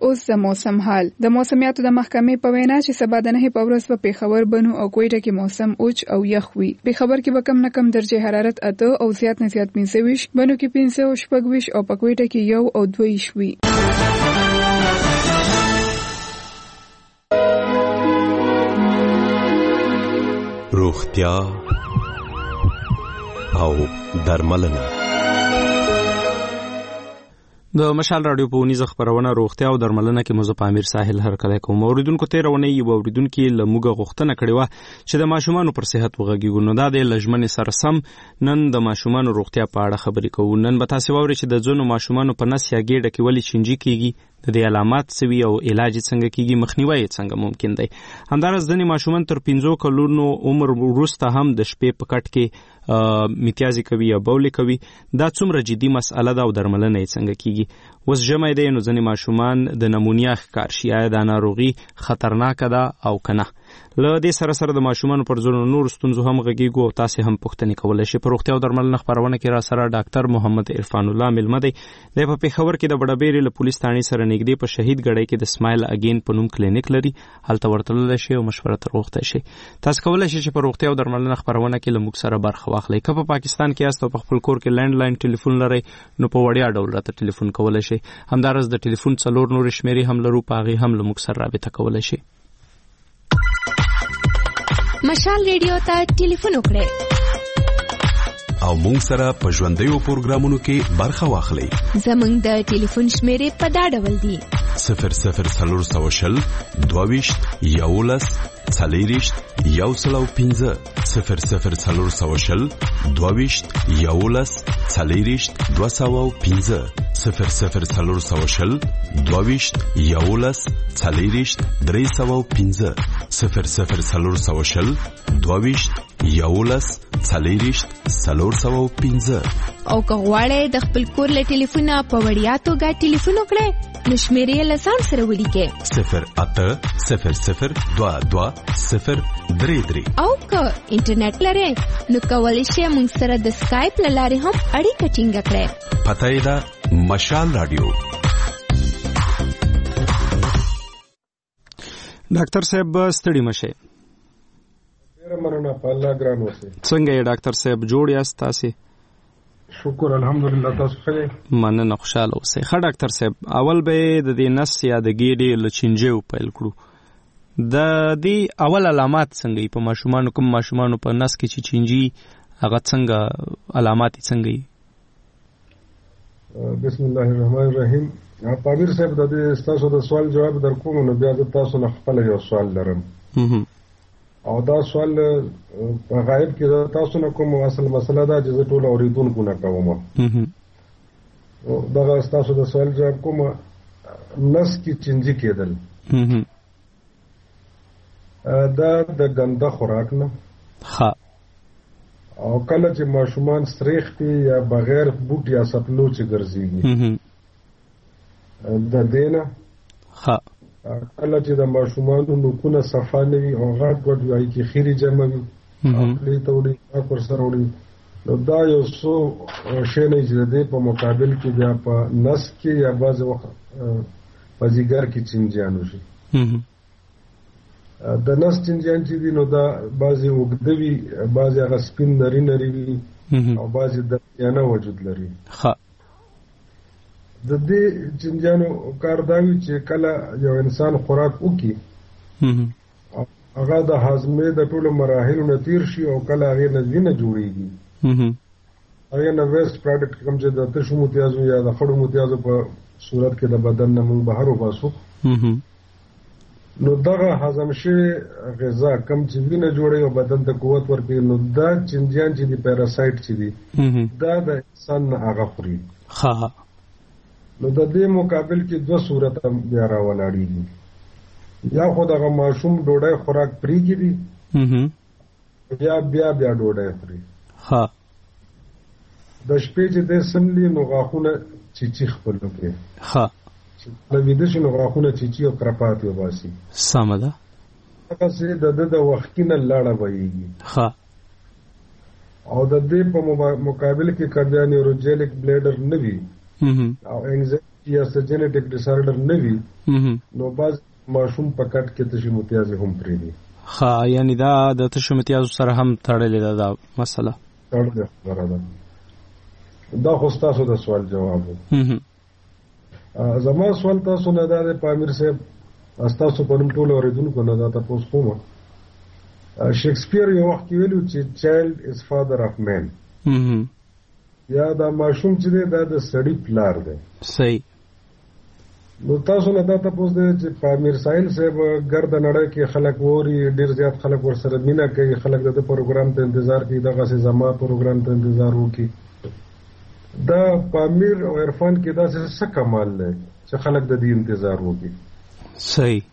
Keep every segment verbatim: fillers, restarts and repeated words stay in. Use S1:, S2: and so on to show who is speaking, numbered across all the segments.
S1: اوس د موسم حال. د موسمیاتو د محکمې په وینا چې سبا د نهه په ورځ په پیښور، بنو او کوټه کې موسم اوچ او یخ وي. پیښور کې به کم نه کم درجه حرارت اته او زیات نه زیات پنځه ویشت، بنو کې پنځه او شپږ ویشت او په کوټه کې یو او دوه ویشت وي.
S2: روغتیا او درملنه.
S3: د مشال رادیو په ونیزه خبرونه روغتیا او درملنه کې موضوع امیر ساحل هرکلی کوم. اوریدونکو ته رونه یو اوریدونکو لموګه غوښتنه کړې و چې د ماشومانو پر صحت وغږیږو. نو دا د لجمن سره سم نن د ماشومانو روغتیا په اړه خبرې کوو. نن به تاسو واورئ چې د ځونو ماشومانو په نس یا ګېډه کې ولې چینجي کیږي، د دې علامات څه وي او علاج څنګه کیږي، مخنیوي څنګه ممکن دی. همدارس ځینې ماشومان تر پنځو کلونو عمر وروسته هم د شپې په کټ کې میتیازي کوي یا بولې کوي. دا څومره جدي مسئله ده او درملنه یې څنګه کیږي. اوس ژمی دی، نو ځینې ماشومان د نمونیا ښکار شي. آیا دا ناروغي خطرناکه ده او که نه؟ له دې سره سره د ماشومانو پر ځینو نور ستونزو هم غږیږو او تاسې هم پوښتنې کولی شئ. په روغتیا او درملنه خپرونه کې را سره ډاکټر محمد عرفان الله میلمه دی. دی په پېښور کې د بډبېرې له پولیس تاڼې سره نږدې په شهید ګړی کې د سمایل اګین په نوم کلینیک لري. هلته ورتللی شئ او مشوره تر غوښتی شئ. تاسو کولی شئ چې په روغتیا او درملنه خپرونه کې له موږ سره برخه واخلئ. که په پاکستان کې یاست او په خپل کور کې لینډ لاین ټلیفون لرئ، نو په وړیا ډول راته ټلیفون کولی شئ. همدارس د ټلیفون څلور نورې شمېرې هم لرو، په هغې هم له موږ سره رابطه کولی شئ.
S4: مشال ریډیو ته ټلیفون وکړئ
S2: او مونږ سره په ژوندیو پروګرامونو کې برخه واخلئ.
S4: زمونږ د ټلیفون شمېرې په دا ډول دي:
S2: صفر صفر څلور سوه شل دوه ویشت یولس څلېرویشت یو سل او پنځه، صفر صفر څلور سوه شل دوه ویشت یولس څلېرویشت دوه سوه او پنځه، صفر صفر څلور سوه شل دوه ویشت یولس څلېرویشت درې سوه او پنځه، صفر صفر څلور سوه شل دوه ویشت یولس څلېرویشت څلور سوه او پنځه.
S4: او که غواړئ د خپل کور له ټلیفونه په وړیا توګه ټلیفون وکړئ، نو شمېرې یې له ځان سره ولیکئ:
S2: صفر اته صفر صفر دوه دوه صفر درې درې.
S4: او که انټرنیټ لرئ، نو کولی شئ موږ سره د سکایپ له لارې هم اړیکه ټینګه کړئ.
S2: پته یې ده مشال رادیو.
S3: ډاکټر صاحب ستړي مشئ.
S5: ډېره مننه، په الله ګران اوسئ.
S3: څنګه یې ډاکټر صاحب، جوړ یاست تاسې؟
S5: شکر الحمدلله، تاسو ښه یې؟
S3: مننه، خوشحاله اوسئ. ښه ډاکټر صاحب، اول به یې د دې نس یا د ګېډې له چینجیو پیل کړو. د دې اول علامات څنګه یي؟ په ماشومانو کوم ماشومانو په نس کې چې چینجي، هغه څنګه علامات یې څنګه یي؟
S5: بسم الله الرحمن الرحیم. پامیر صاحب، د دې ستاسو د سوال جواب در کوم، نو بیا زه تاسو نه خپله یو سوال لرم. او دا سوال په غایب کې تاسو نه کوم، اصل مسله دا چې زه ټول اورېدونکو نه کوم. دغه ستاسو د سوال جواب کوم. نس کې چینجي کېدل دا د ګنده خوراک نه، او کله چې ماشومان سریختي یا بغیر بوټ یا سپلو چې ګرځېږي د دې نه، کله چې د ماشومانو نوکونه صفا نه وي او غټ غټ وي، کې خیرې جمع وي، خولې ته وړي، ناک ورسره وړي، نو دا یو څو شی نه چې د دې په مقابل کې بیا په نس کې یا بعضې وخت په ځیګر کې چینجیان وشي. د نس چینجیان چې دي، نو دا بعضې اوږده وي، بعضې هغه سپین نري نري وي، او بعضې دردیانه وجود لري. د دې چینجیانو کار دا وي چې کله یو انسان خوراک وکړي، هغه د هاضمې د ټولو مراحلو نه تیر شي، او کله هغې نه وینه جوړېږي، هغې نه ویسټ پراډکټ کوم چې د تشو متیازو یا د خړو متیازو په صورت کې د بدن نه موږ بهر وباسو، نو دغه هضم شوې غذا کم چې وینه جوړوي او بدن ته قوت ورکوي، نو دا چینجیان چې دي، پیراسایټ چې دي، دا د انسان نه هغه خوري. نو د دې مقابل کې دوه صورته بیا راولاړېږي: یا خو دغه ماشوم ډوډۍ خوراک پرېږدي، یا بیا بیا ډوډۍ خوري. د شپې چې دی سملي، نو غاښونه چیچي خپل وکړي، له ویده شي نو غاښونه چیچي او کرپات وباسي.
S3: سمه ده.
S5: هغسې د ده د وښکي نه لاړه بهیږي. او د دې په مقابل کې که بیا نیوروجیلک بلیډر نه وي او انزایټي یا څه جینټیک ډیسارډر نه وي نو بعض ماشوم په کټ کې تشې متیازې هم پرېږدي.
S3: ښه، یعنې دا د تشو متیازو سره هم تړلې ده دا مسله؟
S5: تړلې خبره ده. دا خو ستاسو د سوال جواب و. زما سوال تاسو نه دا دی پامیر صاحب، ستاسو په نوم ټولو اورېدونکو نه دا تپوس کوم. شیکسپیر یو وخت کې ویلي چې چایلډ از فادر اف مین، یا دا ماشوم چې دی دا د سړي پلار دی.
S3: صحیح.
S5: نو تاسو نه دا تپوس دی چې پامیر ساحل صاحب ګرد نړۍ کې خلک ووري، ډېر زیات خلک ورسره مینه کوي، خلک د پروګرام ته انتظار کوي، دغسې زما پروګرام ته انتظار وکړي. دا پامیر او عرفان کې داسې څه کمال دی چې خلک د دې انتظار وکړي؟
S3: صحیح.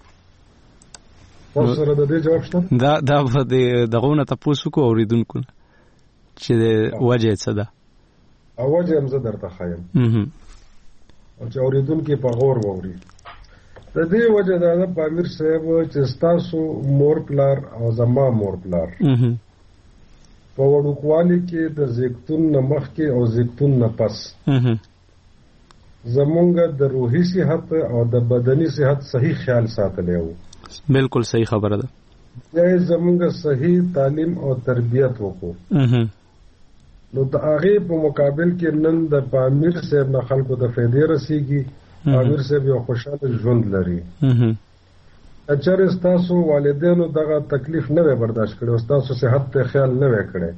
S5: تاسو سره د دې جواب شته؟
S3: دا دا به د دغو نه تپوس وکړو اورېدونکو نه چې وجه یې څه ده.
S5: وجه هم زه درته ښایم او چې اورېدونکي په غور واوري. د دې وجه دا ده پامیر صاحب چې ستاسو مور پلار او زما مور پلار په وړوکوالي کې د زیږتون نه مخکې او زیږتون نه پس زمونږ د روحي صحت او د بدني صحت صحیح خیال ساتلی و.
S3: بالکل صحیح خبره ده.
S5: یا زمونږ صحیح تعلیم او تربیت وکړو. نو د هغې په مقابل کې نن د پامیر صاحب نه خلکو د فایدې رسېږي. پامیر صاحب یو خوشحاله ژوند لري. که چېرې ستاسو والدینو دغه تکلیف نه وی برداشت کړی او ستاسو صحت ته خیال نه وی کړی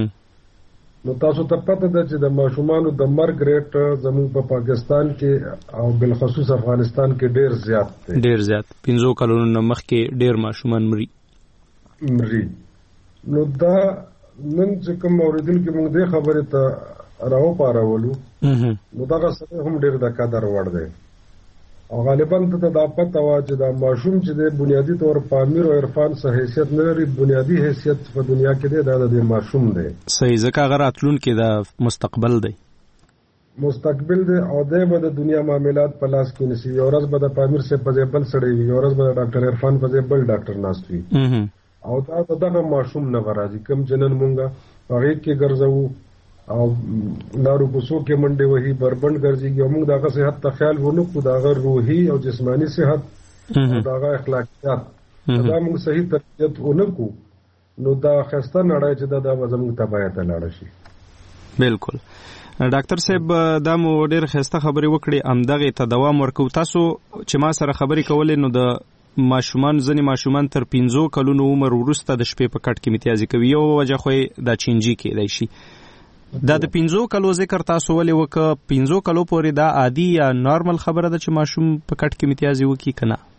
S5: نو تاسو ته پته ده چې د ماشومانو د مرګ ریټ زموږ په پاکستان کې او بالخصوص افغانستان کې ډېر زیات دی.
S3: ډېر زیات. پنځو کلونو نه مخکې ډېر ماشومان مري
S5: مري نو دا نن چې کوم اورېدونکي موږ دې خبرې ته راوپارولو نو دغه سره هم ډېر د قدر وړ دی. او غالبا ته دا پته وه چې دا ماشوم چې دی بنیادي طور پامیر او عرفان څه حیثیت نه لري، بنیادي حیثیت په دنیا کې دی دا د دې ماشوم دی.
S3: صحیح. ځکه هغه راتلونکی د مستقبل دی
S5: مستقبل دی او دی به د دنیا معاملات په لاس کې نیسي. یو ورځ به د پامیر صاحب په ځای بل سړی وي، یو ورځ به د ډاکټر عرفان په ځای بل ډاکټر ناست وي او دا د دغه ماشوم نه به راځي کوم چې نن مونږ هغې کې ګرځوو او لارو کوڅو کې منډې وهي بربنډ ګرځېږي او موږ د هغه صحت ته خیال ونه کړو، د هغه روحي او جسماني صحت او د هغه اخلاقیات دا موږ صحیح تربیت ونه کړو نو دا ښایسته نړۍ چې دا به زموږ تباهۍ ته لاړه شي.
S3: بالکل. ډاکټر صاحب دا مو ډېر ښایسته خبرې وکړې، همدغې ته دوام ورکوو. تاسو چې ما سره خبرې کولې نو د ماشومان ځینې ماشومان تر پنځو کلونو عمر وروسته د شپې په کټ کې متیازې کوي. یو وجه خو یې دا چینجي کېدی شي. دا د پنځو کلو ذکر تاسو ولې وکړه؟ پنځو کلو پورې دا عادي یا نارمل خبره ده چې ماشوم په کټ کې متیازې وکړي که نه؟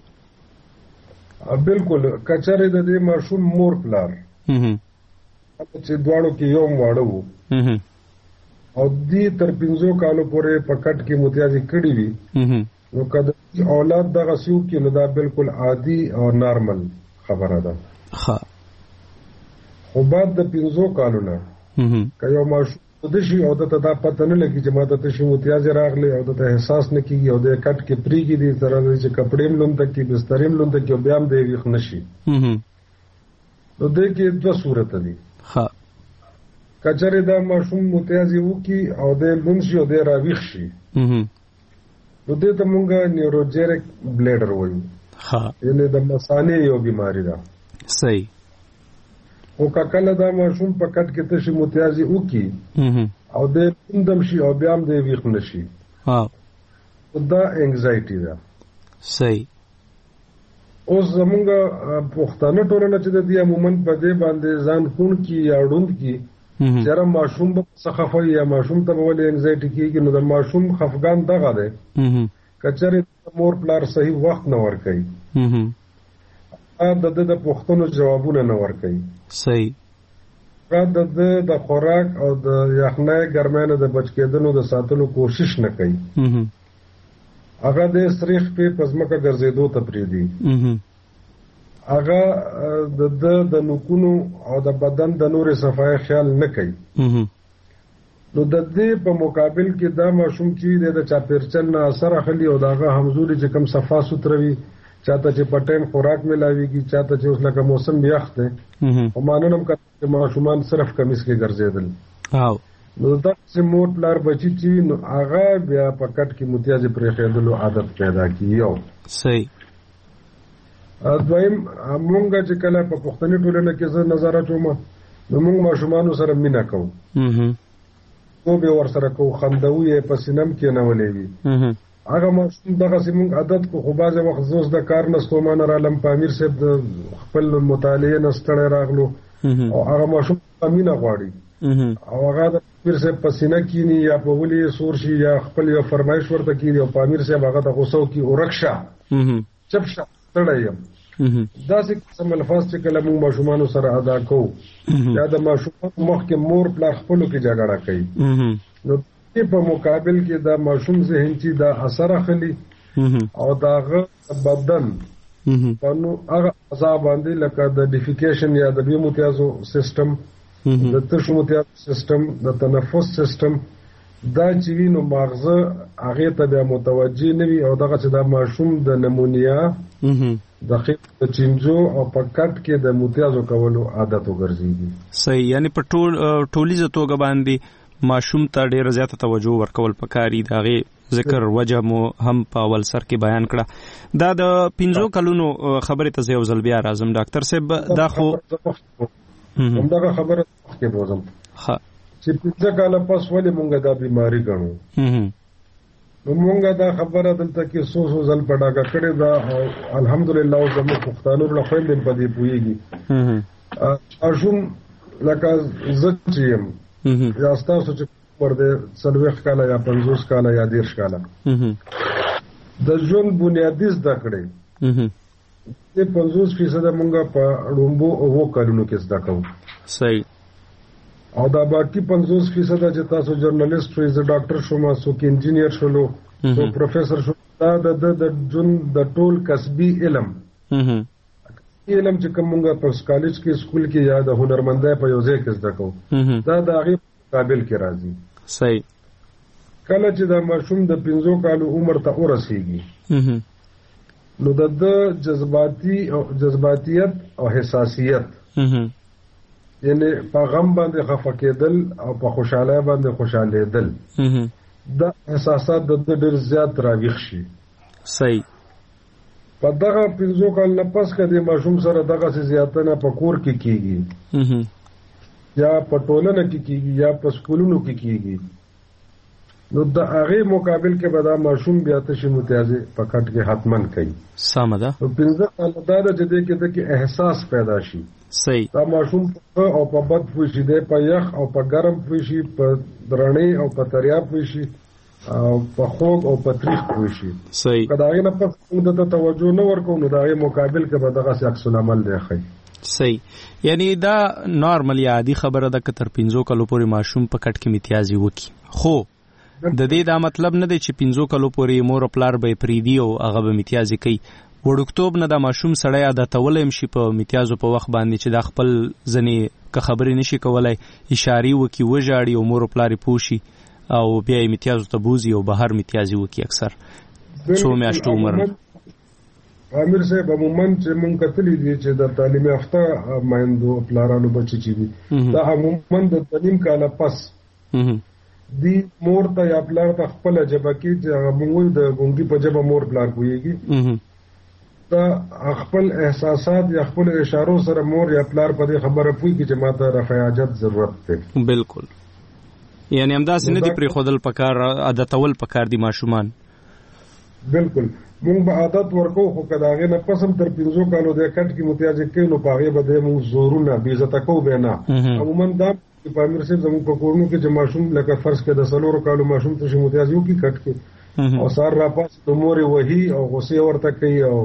S5: بالکل. که چېرې د دې ماشوم مور پلار چې دواړو کې یو واړه وو او دې تر پنځو کالو پورې په کټ کې متیازې کړي وي نو که د اولاد دغسې وکړي نو دا بالکل عادي او نارمل خبره ده. خو بعد د پنځو کالو نه که یو ماشوم وده شي او دته دا پته نه لګي چې ما ته تشې متیازې راغلې او دته احساس نه کېږي او د کټ کې پرېږدي دې سره چې کپړې هم لونده کړي بسترې هم لونده کړي او بیا هم دی ویښ نه شي نو دې کې دوه صورته دي. که چېرې دا ماشوم متیازې وکړي او دی لوند شي او دی راویښ شي نو دې ته مونږ نیوروجیرک بلیډر وایو، یعنې د مثانې یو بیماري ده.
S3: صحیح.
S5: او که کله دا ماشوم په کټ کې تشې متیازې وکړي او دی لوندم شي او بیا هم دی ویښ نه شي دا انګزایټي ده.
S3: صحیح.
S5: اوس زمونږ پښتانه ټولنه چې د دې عموماً په دې باندې ځان کوڼکي یا ړوند کي چې یاره ماشوم به څه خفه وي یا ماشوم ته به ولې انګزایټي کېږي نو د ماشوم خفګان دغه دی که چېرې مور پلار صحیح وخت نه ورکوي د ده د پوښتنو جوابونه نه ورکوي.
S3: صحیح.
S5: د ده د خوراک او د یخنۍ ګرمۍ نه د بچ کېدلو د ساتلو کوشش نه کوي هغه د سریخ پې په ځمکه ګرځېدو ته پرېږدي هغه د ده د نوکونو او د بدن د نورې صفایي خیال نه کوي نو د دې په مقابل کې دا ماشوم چې دی د چاپېرچل نه اثر اخلي او د هغه همزولي چې کوم صفا سوتره وي چاته چې په ټایم خوراک ملاویږي چاته چې اوس لکه موسم یخ دی خو مانن هم که ماشومان صرف کمیس کې ګرځېدل نو داسې مور پلار بچی چې نو هغه بیا په کټ کې متیازې پرې خېدلو عادت پیدا کی. یو
S3: صحیح.
S5: دویم مونږ چې کله په پښتني ټولنه کې زه نظر اچوم نو مونږ ماشومانو سره مینه کوو، تو به ور سره کوو، خندو یې په سینم کې نه ولې وي. هغه ماشوم دغسې مونږ عادت کو، خو بعضې وخت زوس د کار نه ستومانه رالم په امیر صاحب د خپل مطالعې نه ستړی راغلو او هغه ماشوم مینه غواړي او هغه د امیر صاحب په سینه کینی یا په ولي سور شي یا خپل یو فرمایش ورته کینی او په امیر صاحب هغه ته غوسه وکړي او رکشه چپ شه ستړی یم. داسې قسم الفاظ چې کله موږ ماشومانو سره ادا کوو یا د ماشومانو مخکې مور پلار خپلو کې جګړه کوي نو په مقابل کې دا ماشوم ذهن چې دا اثر اخلي او دا هغه بدن په نو هغه اعضا باندې لکه د ډیفیکیشن یا د بیو متیازو سیستم، د تشو متیازو سیستم، د تنفس سیستم، دا چې وي نو ماغزه هغې ته بیا متوجه نه وي او دغه چې دا ماشوم د نمونیا د خېټې د چینجو او په کټ کې د متیازو کولو عادت وګرځېږي.
S3: صحیح. یعنی په ټول ټولیزه توګه باندې ماشوم ته ډېره زیاته توجه ورکول پکاري. د هغې ذکر وجه مو هم په اول سر کې بیان کړه. دا د پنځو کلونو خبرې ته زه یو ځل بیا راځم ډاکټر صاحب. دا خو
S5: همدغه خبره مخکې بوځم چې پنځه کاله پس ولې مونږ دا بیماري ګڼو. نو مونږ دا خبره دلته کې څو څو ځل په ډاګه کړې ده او الحمدلله اوس زموږ پښتانه له خویندې په دې پوهېږي. ماشوم لکه زه چې یم یا ستاسو چې عمر دی څلوېښت کاله یا پنځوس کاله یا دېرش کاله د ژوند بنیادي زده کړې د پنځوس فیصده مونږ په ړومبو اوو کلونو کې زده کوو.
S3: صحیح.
S5: او دا باقي پنځوس فیصده چې تاسو جرنالیست شوئ، زه ډاکټر شوم، څوک انجینیر شولو، څوک پروفیسر شو، دا د د ژوند د ټول کسبي علم علم چې کوم مونږ په کالج کې سکول کې یا د هنرمندۍ په یو ځای کې زده کوو دا د هغې مقابل کې راځي.
S3: صحیح.
S5: کله چې دا ماشوم د پنځو کالو عمر ته ورسېږي نو د د جذباتي او جذباتیت او حساسیت یعنی په غم باندې خفه کېدل او په خوشحالۍ باندې خوشحالېدل دا احساسات د د ډېر زیات راویښ شي.
S3: صحیح.
S5: په دغه پنځو کال نه پس که د ماشوم سره دغسې زیاتنه په کور کې کېږي یا په ټولنه کې کېږي یا په سکولونو کې کېږي نو د هغې مقابل کې به دا ماشوم بیا تشې متیازې په کټ کې حتمن کوي.
S3: سمه ده.
S5: نو پنځه کاله دا ده چې دې کې ده کې احساس پیدا شي.
S3: صحیح.
S5: دا ماشوم په او په بد پوه شي، دی په یخ او په ګرم پوه شي، په درنۍ او په تریاب پوه شي او په خوږ او په تریخ پوه شي.
S3: صحیح.
S5: که د هغې نه پس موږ ته توجه نه ورکوو نو د هغې مقابل کې به دغسې عکس العمل دی ښیي.
S3: صحیح. یعنی دا نارمل یا عادي خبره ده که تر پنځو کلو پورې ماشوم په کټ کې متیازې وکړي، خو د دې دا مطلب نه دی چې پنځو کلو پورې مور او پلار به یې پرېږدي او هغه به متیازې کوي. وړوکتوب نه دا ماشوم سړی عادتولی هم شي په متیازو په وخت باندې چې دا خپل ځینې که خبرې نشي کولی اشارې وکړي، وژاړي او مور او پلار یې پوه شي او بیا یې متیازو ته بوځي او بهر متیازې وکړي اکثر څو میاشتو عمر.
S5: امیر صاحب عموما چې مونږ کتلي دي چې د تعلیم یافته میندو پلارانو بچي چې دي دا عموما د تعلیم کاله پس دی مور ته یا پلار ته خپله ژبه کې چې هغه مونږ د ګونګي په ژبه مور پلار پوهېږي دا خپل احساسات یا خپل اشارو سره مور یا پلار په دې خبره پوهېږي چې ما ته رفع حاجت ضرورت دی.
S3: بالکل. یعنی همداسې نه دي پرېښودل پکار، عادتول پکار دي ماشومان.
S5: بالکل. مونږ به عادت ورکوو خو که د هغې نه پس هم تر پنځو کالو دی کټ کې متیازې کوي نو په هغې به دی مونږ زورونه بې عزته کوو بیا نه. عموما دا په امیر صاحب زموږ په کورونو کې چې ماشوم لکه فرض کړه د څلورو کالو ماشوم ته چې متیازې وکړي کټ کې او سهار راپاڅي نو مور یې وهي او غوسې ورته کوي او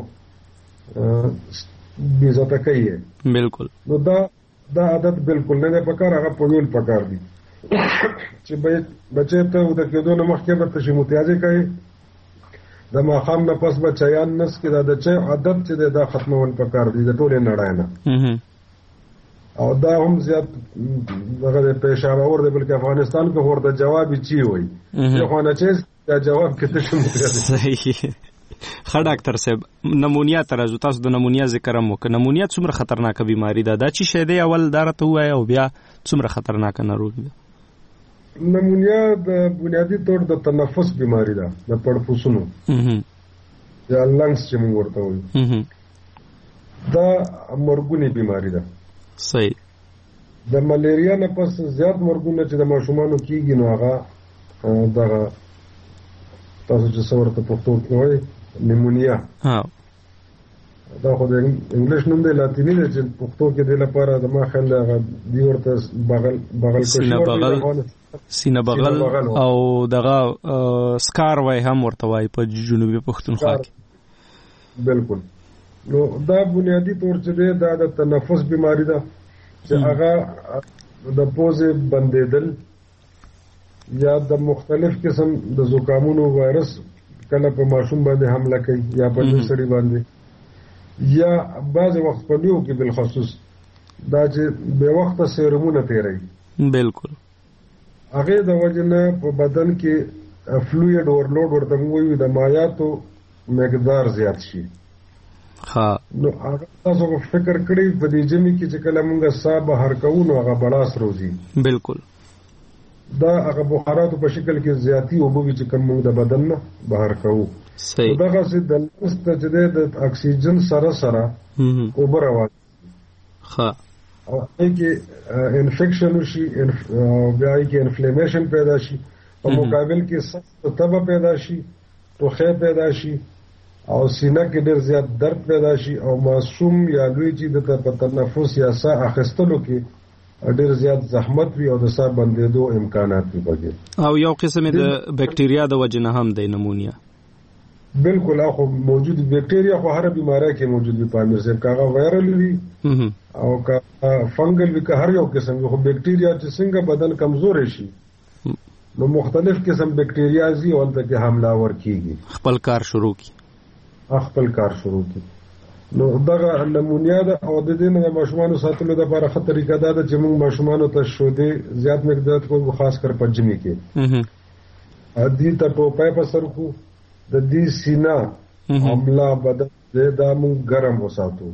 S5: بې عزته کوي یې.
S3: بالکل.
S5: نو دا دا عادت بالکل نه دی پکار، هغه پوهول پکار دي چې بچی ته د کېدو نه مخکې به تشې متیازې کوي، د ماښام نه پس به چایان نس کې دا د چای عادت چې دی دا ختمول پکار دي د ټولې نړۍ نه. او دا هم زیات دغه د پیشاور دی بلکې افغانستان کې ورته جواب چی وایي یو خو نه چې دا جواب کې تشې متیازې.
S3: صحیح. ښه ډاکټر صاحب نمونیا ته راځو. تاسو د نمونیا ذکر هم وکړه. نمونیا څومره خطرناکه بیماري ده؟ دا چې شی دی اول دا راته ووایه او بیا څومره خطرناکه ناروغي ده؟
S5: نمونیا د بنیادی طور د تنفس بیماری ده، د پړپوسونو یا لنګس چې موږ ورته وایو، دا مرګونی بیماری ده.
S3: صحیح.
S5: د ملیریا نه پس زیات مرګونه چې د ماشومانو کیږي نو هغه دغه تاسو چې څه ورته پښتو کې وایي نیمونیا.
S3: ها
S5: دا خو د انګلیش نوم دی، لاتیني دی چې پښتو کې دی لپاره د ما خیال هغه دی ورته بغل بغل
S3: سینه بغل سینه بغل او دغه سکار وای هم ورته وای په جنوبي پښتونخوا کې.
S5: بالکل. نو دا بنیادی طور چې دی دا د تنفس بیماری ده چې هغه د پوزې بندېدل یا د مختلف قسم د زکامونو وایرس کله په ماشوم باندې حمله کوي یا په سړي باندې، یا بعض وخت په نیو کې بالخصوص دا چې بے وخته سیرومونه تیروي.
S3: بالکل.
S5: هغه د وجه نه په بدن کې فلویډ اورلوډ ورته موږ د مایعاتو مقدار زیات شي.
S3: ها
S5: نو هغه تاسو فکر کړی په دې جمع کې چې کله موږ ساه بهر کوو نو هغه بلاس روزي.
S3: بالکل.
S5: دا هغه بخاراتو په شکل کې زیاتی او به چې کوم موږ د بدن نه بهر کوو.
S3: صحیح.
S5: دغه چې د لمس ته چې د اکسیجن سره سره اوبه راوځي.
S3: ها
S5: او کې انفیکشن وشي، بیا کې انفلیمیشن پیدا شي، په مقابل کې سخت تبه پیدا شي، ټوخی پیدا شي او سینه کې ډېر زیات درد پیدا شي او معصوم یا لوی چې د په تنفس یا ساه اخیستلو کې ډېر زیات زحمت وي او د ساه بندېدو امکانات وي پکې.
S3: او یو قسم د بکټریا د وجه نه هم د نمونیا.
S5: بالکل. اخو موجود بکټریا خو هر بیماری کې موجود وي په امیر صاحب، کاغه وایرل وي او کا فنگل وي، که هر یو قسم خو بکټریا چې څنګه بدن کمزور شي نو مختلف قسم بکټریا زی او د حمله ور کیږي،
S3: خپل کار شروع کی
S5: خپل کار شروع کی. نو دغه نمونیا ده او د دې نه ماشومانو ساتلو لپاره ښه طریقه ده چې موږ ماشومانو ته شودې زیات مقدار کوو، خاص کر په جمی کې ادي ته ټوپای په سر کو د دې سینا حمله بدن دې دا موږ ګرم وساتو.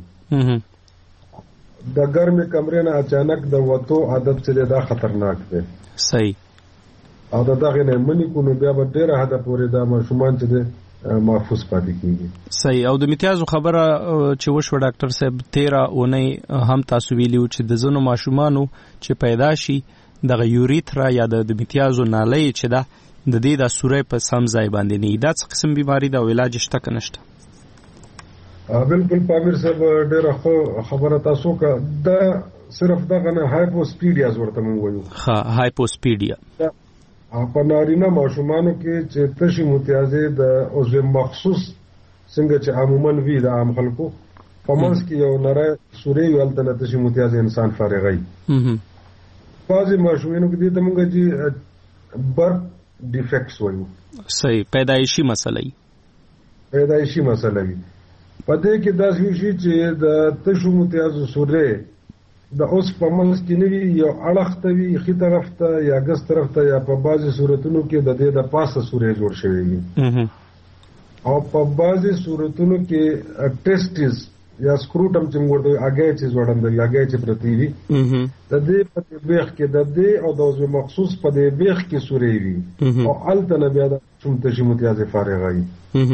S5: د ګرمې کمرې نه اچانک د وته عادت چې دا خطرناک دی.
S3: صحیح.
S5: او دا دغه نه منی کو نو بیا به ډېر حد پورې دا ماشومان چې محفوظ پاتې کیږي.
S3: صحیح. او د امتیازو خبره چې وشو ډاکټر صاحب تیرا اونۍ هم تاسو ویلیو چې د زنو ماشومانو چې پیدا شي د یوریترا یا د امتیازو نالۍ چې دا د دې د سورې په سم ځای باندې نه دا څه قسم بیماری دا علاج شته که نشته؟
S5: بالکل پامیر صاحب ډېره خبره تاسو کا دا صرف دغه نه هایپوسپیډیا ورته مونږ وایو.
S3: ها هایپوسپیډیا
S5: په نارینه ماشومانو کې چې تشي متیازې د عضو مخصوص څنګه چې عموما وی د عام خلکو په منځ کې یو نری سورې یو الته تشي متیازې انسان فارغی. بعضې ماشومانو کې دې ته مونږ چې برث ډیفیکټس وایو.
S3: صحیح. پیدایشي مسله
S5: پیدایشي مسله وي. په دې کې داسې وشي چې د تشو متیازو سورې د اوس په منځ کې نه وي، یو اړخ ته وي ښي طرف ته یا ګس طرف ته، یا په بعضې صورتونو کې د دې د پاسه سورې جوړ شوی وي او په بعضې صورتونو کې ټیسټیز یا سکروټم چې موږ ورته هګۍ چې ځوړندوي، هګۍ چې پرتې وي د دې په بیخ کې د دې او د عضو مخصوص په دې بیخ کې سورې وي او هلته نه بیا د ماشوم تشي متیازې فارغه وي.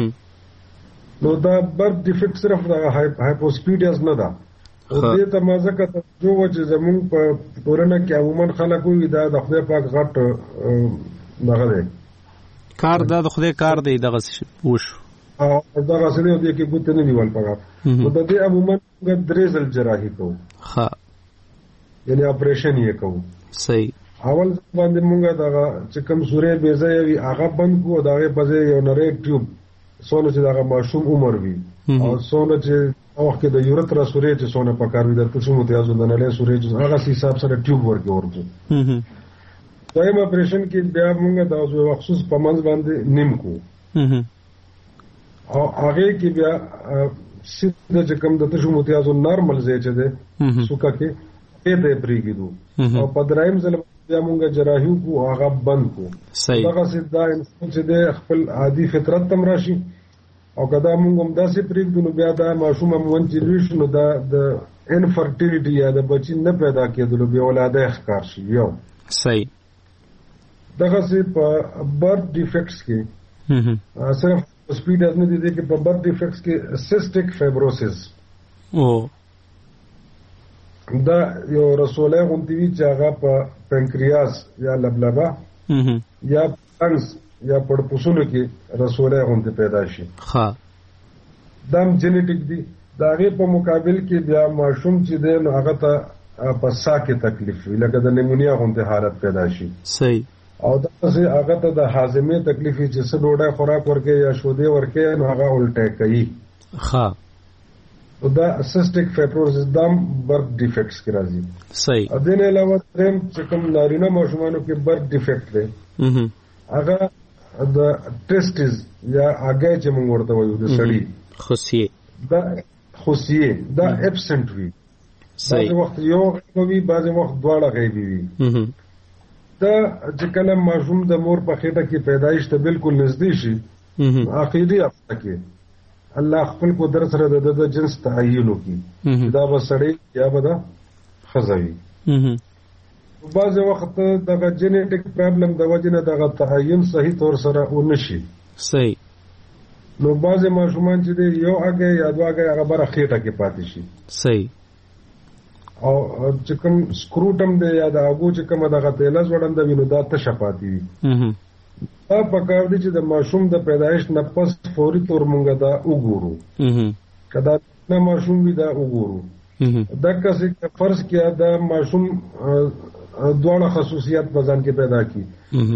S5: نو دا برث ډیفیکټ صرف د هایپوسپیډیاز نه ده. او دې ته ما ځکه توجه وه چې زمونږ په ټولنه کې عموما خلک ووي دا د خدای پاک غټ دغه دی
S3: کار، دا د خدای کار دی دغه وشو
S5: او دغه سړی او دې کې ګوتې نه نیول پکار. نو د دې عموما موږ درې ځل جراحي کوو،
S3: ښه
S5: یعنې اپریشن یې کوو.
S3: صحیح.
S5: اول باندې موږ دغه چې کوم سورې بې ځایه وي هغه بند کړو او د هغې په ځای یو نری ټیوب څونه چې دغه ماشوم عمر وي او څونه چې وخت کې د یورترا سورې چې څونه پکار وي د تشو متیازو د نلۍ سورې چې هغه حساب سره ټیوب ورکې ورکړو. دویم اپریشن کې بیا موږ د عضو مخصوص په منځ باندې نیم کوو او هغې کې بیا سیده چې کوم د تشو متیازو نارمل ځای چې دی سوکه کې هغې ته یې پرېږدو او په دریم ځل بیا موږ جراحي وکړو هغه بند کړو. دغسې دا انسان چې دی خپل عادي فطرت ته م راشي او که دا موږ هم داسې پرېږدو نو بیا دا ماشوم عموماً چې لوی شي نو دا د انفرټیلیټي یا د بچي نه پیدا کېدلو بې اولادۍ ښکار شي. یو
S3: صحیح.
S5: دغه سي په برث ډیفیکټس کې صرف سپیډ از نه دي کې په برث ډیفیکټس کې سیسټیک فایبروسس
S3: او
S5: دا یو رسوله غونډوي چې هغه په پنکریاس یا لبلبه یا پنس یا پړپوسونو کې رسوله غونډه پیدا شي.
S3: ها
S5: دام جینیټیک دي. دا غي په مقابل کې بیا ماشوم چې دی نو هغه ته په ساه کې تکلیف وي لکه د نیمونیا غونډه حالت پیدا شي.
S3: صحیح.
S5: او دا چې هغه ته د هاضمې تکلیف چې څه ډوډۍ خوراک ورکې یا شودې ورکې نو هغه الټه کوي.
S3: ها
S5: دا سیسټیک فایبروسس دام برث ډیفیکټس کې راځي.
S3: صحیح.
S5: ا دې نه علاوه ترم چې کوم نارینه ماشومانو کې برث ډیفیکټ دی هغه د ټیسټس یا هغه چې موږ ورته وایو د سړی
S3: خوسیه
S5: دا خوسیه دا ابسنت وي.
S3: صحیح.
S5: بعض وخت یو غوي بعض وخت دواړه غیبي وي. دا چې کله ماشوم د مور په خېټه کې پیدایش ته بالکل نږدې شي عقیدي هفته کې الله خپل قدرت سره د جنس تعین وکړي دا به سړی یا به دا ښځه وي. بعض وخت دغه جینیټیک پرابلم د وجې نه دغه تعین صحیح طور سره ونشي.
S3: صحیح.
S5: نو بعض ماشومان چې دی یو هغه یا دوه هغه هغه بره خېټه کې پاتې شي.
S3: صحیح.
S5: او چې کوم سکروټم دی یا د هغو چې کومه دغه تیله ځوړنده وي نو دا تشه پاتې وي. دا پکار دي چې د ماشوم د پیدایش نه پس فوري طور مونږ دا وګورو. که دا نه ماشوم وي دا وګورو. دغه څه فرض کیا دا ماشوم دواړه خصوصیات په ځان کې پیدا کی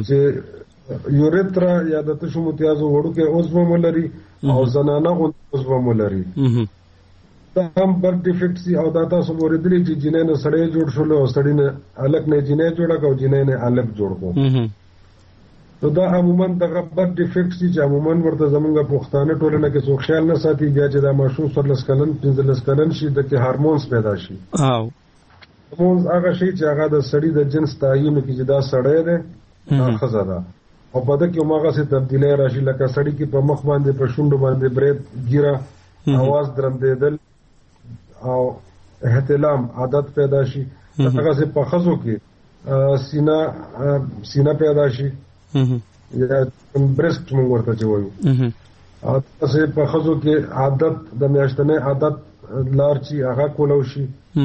S5: چې یوریترا یا د تشو متیازو وړو کې عضو مولري او زنانه عضو مولري. دا هم برث ډیفیکټس او دا تاسو ورېدلې چې جنې نه سړی جوړ شول او سړی نه الګ نه جنې جوړه کو جنې نه الګ جوړ کو. نو دا عموما دغه برث ډیفیکټس چې عموما ورته زمونږ پښتانه ټولنه کې څوک خیال نه ساتي بیا چې دا ماشوم څوارلس کلن پنځلس کلن شي د کې هارمونز پیدا شي.
S3: او
S5: هارمونز هغه شي چې هغه د سړي د جنس تعین کې چې دا سړی دی دا ښځه ده او په دې کې هماغه څه تبدیلی راشي لکه سړي کې په مخ باندې په شونډو باندې برید ګیره اواز درندېدل او احتلام عادت پیدا شي. هغه څه په ښځو کې سینه سینه پیدا شي یا برست موږ ورته چې وایو. او تاسو په ښځو کې عادت د میاشتنۍ عادت لار چې هغه کولو شي.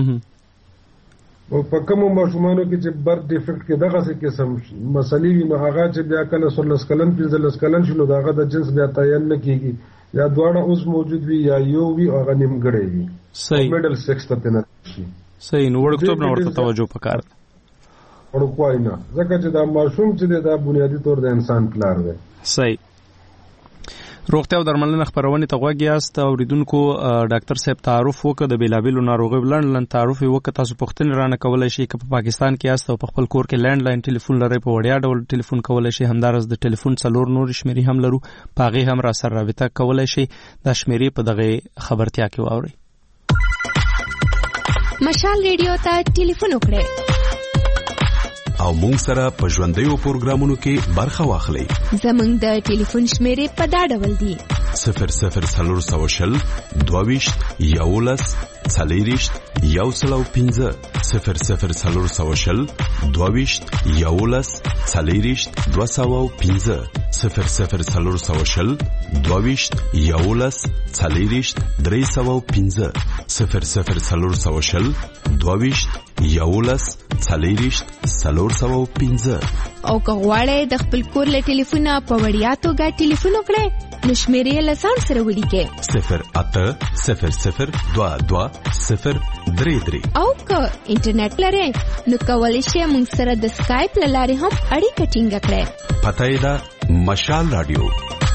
S5: او په کومو ماشومانو کې چې برث ډیفیکټ کې دغه څه قسم مسلې وي نو هغه چې بیا کله څوارلس کلن پنځلس کلن شي نو د هغه د جنس بیا تعین نه کېږي یا دواړه اوس موجود وي یا یو وي هغه نیمګړی وي.
S3: صحیح.
S5: میډل سیکس ته نه شي.
S3: صحیح. نو وړکتوب نه ورته توجه پکار ده.
S5: ورکوای نه ځکه چې دا ماشوم چې دا بنیادی طور د انسان پلار دی.
S3: صحیح. روغتیا او درملنه خبرونه ته غوږی است اوریدونکو ډاکټر صاحب تعارف وکړه د بیلابیلو ناروغیو لړن تعارف وکړه تاسو پوښتنه رانه کولای شئ که په پاکستان کې است او په خپل کور کې لینډ لاین ټلیفون لرئ په وړیا ډول ټلیفون کولای شئ همدارس د ټلیفون څلور نور شمیرې هم لرو پاغه هم را سره رابطه کولای شئ د شمیرې په دغه خبرتیا کې واورئ.
S4: مشال ریډیو ته ټلیفون وکړئ
S2: او مونږ سره په ژوندیو پروګرامونو کې برخه واخلئ.
S4: زمونږ د ټلیفون شمیرې په دا ډول دي
S2: صفر صفر څلور سوه شل دوهویشت یولس څلېرویشت یو سل او پنځه صفر صفر څلور سوه شل دوهویشت یولس څلېرویشت دوه سوه او پنځه صفر صفر څلور سوه شل دوهویشت یولس څلېرویشت درې سوه او پنځه صفر صفر څلور سوه شل دوهویشت یولس څلېرویشت څلور سوه او پنځه.
S4: او که غواړئ د خپل کور له ټلیفونه په وړیا توګه ټلیفون وکړئ نو شمیرې له ځان سره ولیکئ
S2: صفر اته صفر صفر دوه دوه صفر درې درې.
S4: او که انټرنیټ لرئ نو کولی شئ موږ سره د سکایپ له لارې هم اړیکه ټینګه کړئ.
S2: پته یې ده مشال رادیو.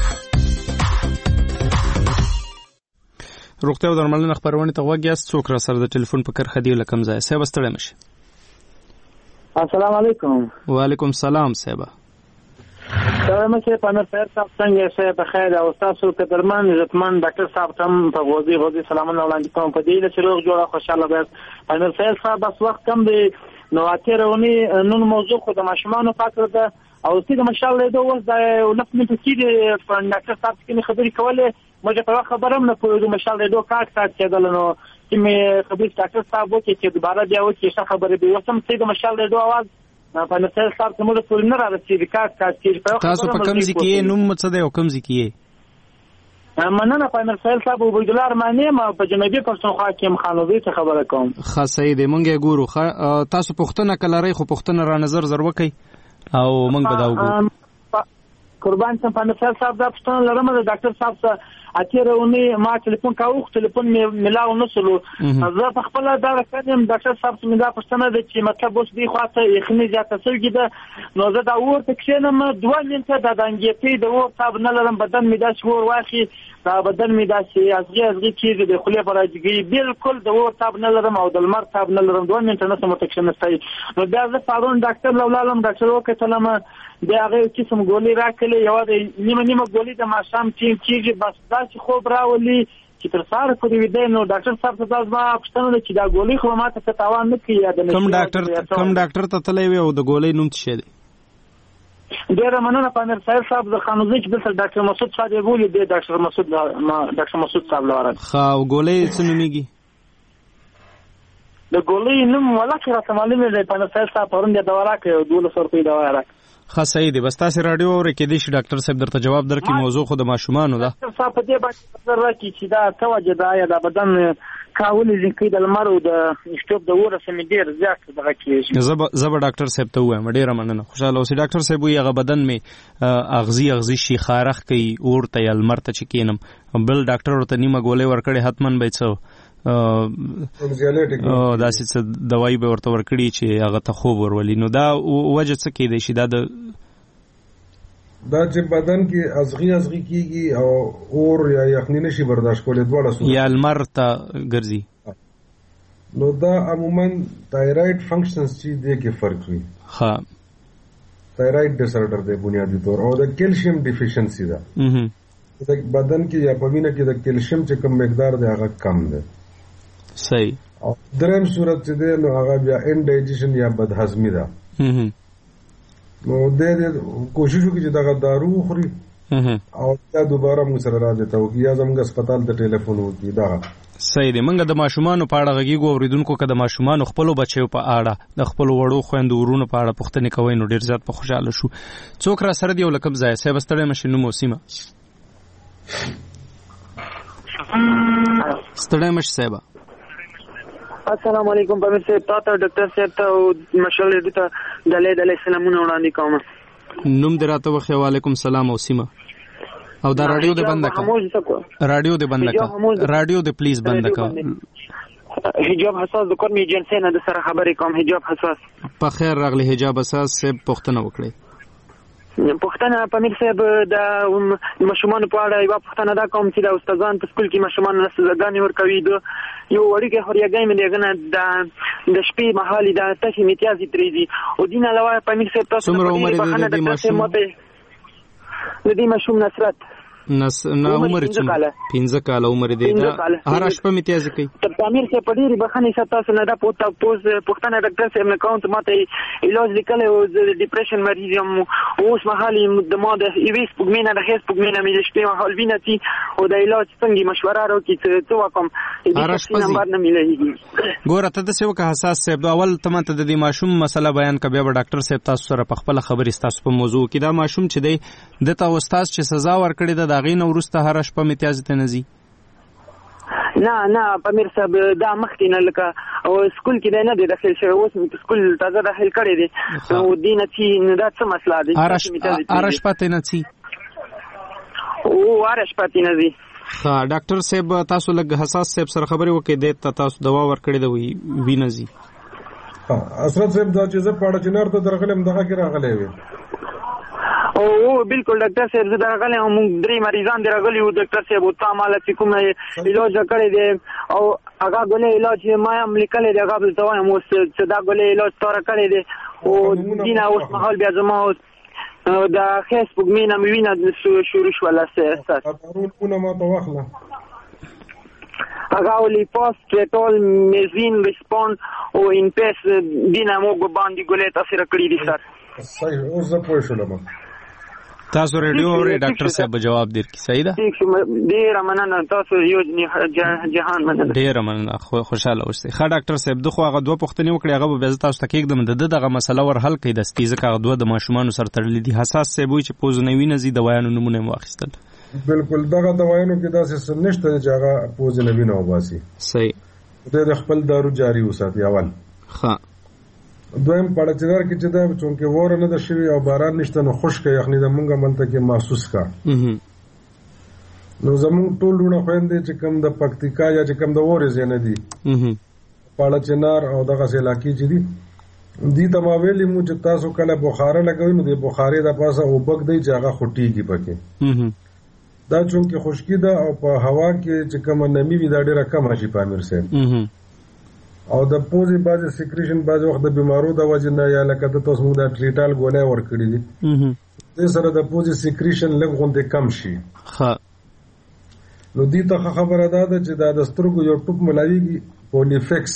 S3: روغتیا او درملنه خبرونه ته غوږی است څوک را سره د ټلیفون په کرخه دی لکم ځای صاحب ستړی مشه.
S6: السلام علیکم.
S3: وعلیکم السلام صاحب.
S6: سلام مشه پنځه پیر صاحب څنګه شه بخیر او تاسو قدرمن عزتمن ډاکټر صاحب تم په غوږی غوږی سلامونه وړاندې کوم په دې چې روغ جوړه خوشاله به پنځه پیر صاحب بس وخت کم دی نو اترونی نن موضوع خو د ماشومان فکر ده او چې ماشاء الله دوه د لفظ نه پکې په ډاکټر صاحب کې خبرې کوله مګر په خبرم نه پوهیږم ماشاء الله دوه کاټ کاټ کېدل نو چې مې خبرې ډاکټر صاحب وکړي چې دوباره بیا وکړي څه خبرې به وسم چې ماشاء الله دوه आवाज په نسل صاحب ته موږ ټول نه راځي د کار کار کې
S3: تاسو په کوم ځای کې نوم څه دی او کوم ځای کې
S6: مننه په نسل صاحب عبدالله ارمانی ما په جنوبي پښتونخوا کې مخالوي ته خبره کوم.
S3: خاصه دې مونږه ګورو تاسو پښتنه کله لري خو پښتنه را نظر زر وکي او مونږ به دا وګورو.
S6: قربان سم په نسل صاحب دا پښتنه لرم د ډاکټر صاحب سره اتیرونی ما ټلیفون کاوه ټلیفون مې ملاو نسلو زه په خپل دا راکړم ډاکټر صاحب څخه دا پښتنه د چې مطلب اوس دی خاصه یخني زیاته سوي ده نو زه دا ورته کښینم دوه منټه د دانګېپی د ور صاحب نه لرم بدن مې دا شور واخی دا بدن مې دا شي ازغي ازغي کیږي د خولې پر راځي بالکل د ور صاحب نه لرم او د لمر صاحب نه لرم دوه منټه نه سم تکشن استای نو بیا زه پارون ډاکټر لولالم ډاکټر وکړم د هغه قسم ګولې راکړلې یو د نیمه نیمه ګولې د ماشام چې کیږي بس دا چې خوب راولي چې تر سهار پورې ویده نو ډاکټر صاحب ته زما پوښتنه چې دا ګولې خو ماته څه تاوان نه کوي یا د
S3: کوم ډاکټر کوم ډاکټر ته تللی وي او د ګولې نوم څه دی؟
S6: ډېره مننه پامیر صاحب صاحب د خانوزي چې دلته ډاکټر مسعود صاحب یې بولي دی ډاکټر مسعود ډاکټر مسعود صاحب لاره
S3: ښه او ګولې څه نومېږي؟
S6: د ګولې نوم ولاکې راته معلوم دی پامیر صاحب صاحب پرون بیا دوا راکړې دولس سوه روپۍ دوا راکړه.
S3: ښه صحیح دی بس تاسې راډیو اورئ کېدای شي ډاکټر صاحب درته جواب درکړي موضوع خو د ماشومانو ده.
S6: ډاکټر صاحب په دې باندې نظر راکړي چې دا څه وجه ده یا د بدن کاولې ځینکۍ د لمر او د شټوب د اوره سمې ډېر زیات دغه کېږي.
S3: زه به زه به ډاکټر صاحب ته ووایم ډېره مننه خوشحاله اوسئ. ډاکټر صاحب وایي هغه بدن مې اغزي اغزي شي خارښ کوي اور ته یا لمر ته چې کښېنم بل ډاکټر ورته نیمه ګولۍ ورکړې حتما به یې څه داسې څه دوايي به ورته ورکړي چې هغه ته خوب ورولي. نو دا وجه څه کېدای شي دا د
S5: دا چې بدن کې ازغي ازغي کیږي او اور یا یخني نشي برداشت کولای دواړه صورت
S3: یا لمر ته ګرځي
S5: نو دا عموما تایراید فنکشنز چې دی کې فرق وي.
S3: ها
S5: تایراید ډیس آرډر دی بنیادی طور او د کیلشیم ډیفیشنسي ده د بدن کې یا په وینه کې د کیلشیم چې کم مقدار دی هغه کم دی.
S3: صحیح.
S5: او دریم صورت چې دی نو هغه بیا انډایجیشن یا بدهضمي ده نو د دې کوشش وکړي چې دغه دارو خوري او بیا دوباره موږ سره راځي ته وکړي یا زموږ هسپتال ته ټلیفون وکړي. دا
S3: صحیح دی. موږ د ماشومانو په اړه غږیږو اورېدونکو که د ماشومانو خپلو بچیو په اړه د خپلو وړو خویندو ورونو په اړه پوښتنې کوئ نو ډېر زیات په خوشحاله شو. څوک را سره دی او له کوم ځایه؟ صاحب ستړی مه شئ نوم او سیمه. ستړی مه شئ صاحبه.
S7: السلام علیکم پامیر صاحب تاسو ډاکټر صاحب ته او مشال دې ته دلې دلې سلامونه وړاندې کوم.
S3: نوم دې راته وخی. وعلیکم سلام او سیمه. او دا رادیو دې بند کړه. رادیو دې بند کړه. رادیو دې پلیز بند کړه.
S7: حجاب حساس د کور می جنسي نه د سره خبرې کوم. حجاب حساس
S3: په خیر راغلی. حجاب حساس صاحب پوښتنه وکړئ.
S7: پوښتنه پامیر صاحب د ماشومانو په اړه یوه پوښتنه دا کوم چې د استادان په سکول کې ماشومانو نه سزاګانې ورکوي د یو وړوکی خوریګۍ مې دی هغه نه د شپې مهال د تشې متیازې ترې دي او دین علاوه پامیر صاحب تاسو
S3: څومره عمر دی د دې ماشوم؟
S7: د دې ماشوم نصرت
S3: نس نه عمر څومره؟ پنځه کاله عمر دی. هر شپه متیازې کوي.
S7: تر پامیر صاحب په ډېرې بخښنې سره تاسو نه دا پوښتنه ډاکټر صاحب نه کوم ته ماته علاج لیکلی و د ډیپریشن مریض یم اوس مهال د ما د یوې سپوږمۍ نه د ښې سپوږمۍ نه مې د شپې مهال وینه ځي او د علاج څنګه مشوره راکړي څه وکړم د شخصي نمبر نه میلیږي.
S3: ګوره ته داسې وکړه حساس صاحب اول ته ماته د دې ماشوم مسله بیان کړه بیا به ډاکټر صاحب تاسو سره په خپله خبرې ستاسو په موضوع کې. دا ماشوم چې دی ده ته استاد چې سزا ورکړې ده د هغې نه وروسته هره شپه متیازې ته نه ځي؟
S7: نه نه پامیر صاحب دا مخکې نه لکه او سکول کې دی نه دی داخل شوی اوس مې سکول تازه داخل کړی دی او دې نه چې نو دا څه مسله دی؟
S3: هره شپه ته نه ځي؟
S7: او هره شپه ته نه ځي.
S3: ښه ډاکټر صاحب تاسو لږ حساس صاحب سره خبرې وکړئ دی ته تاسو دوا ورکړې ده وایي وینه ځي.
S5: اسرت صاحب دا چې زه پاړه چنار ته درغلم دغه کې راغلی وي.
S7: او بالکل ډاکټر صاحب زه راغلی یم موږ درې مریضان دې راغلي وو ډاکټر صاحب او تا ماله چې کوم علاج کړی دی او هغه ګولۍ علاج ما هم لیکلی دی هغه به ته وایم اوس چې دا ګولۍ علاج تا را کړی دی او دینه اوس مهال بیا زما د ښې سپوږمۍ نه مې وینه شروع شوله
S5: دارونه ما ته واخله
S7: هغه لیپاس ټریټول میزین ریسپون او انپیس دینه موږ باندې ګولۍ تاثیر کړی دي سر.
S5: صحیح اوس زه پوه شولم.
S3: تاسو ریډیو اورئ ډاکټر صاحب جواب درکړي صحیح ده
S7: ډیر مننه تاسو یو جهان مننه
S3: ډیر مننه خوشاله اوسئ ښه ډاکټر صاحب دغه هغه دوه پوښتنې وکړي هغه به تاسو ته کېږدم د دغه مسله ور حل کړي د ستیزه کاغ دوه د ماشومان سره تړلې دي حساس صاحب وي چې پوز نه ویني د وایانو نمونه واخیستل
S5: بالکل دغه دوایانو کې داسې څه نشته چې هغه پوز نه ویني او باسي
S3: صحیح
S5: د خپل دارو جاری وساتي اول
S3: ښه
S5: دویم پړچدار کې چې دا چونکه وور نه د شوی او باران نشته نو خشک یخني د مونږه ملته کې محسوس کا نو زموږ ټول ډونه خويندې چې کم د پکتیکا یا چې کم د وورې زنه دي پړچنار او دغه علاقې چې دي دي تماویلی مو چې تاسو کله بخاره لګوي نو د بخاري د پاسه او بګ دی چې هغه خټيږي پکې دا چونکه خشکی ده او په هوا کې چې کم نمی وي دا ډیره کم شي پامیر سره او د پوزي بازي سیکریشن بازي وخت د بیمارو د وجه نه یا لکه د تاسو موږ د ټریټال ګولې ور کړی دي د سره د پوزي سیکریشن لږ غونډه کم شي
S3: ها
S5: نو دې ته خبره ده چې دا د سترګو یو ټوپ ملایږي پولیفکس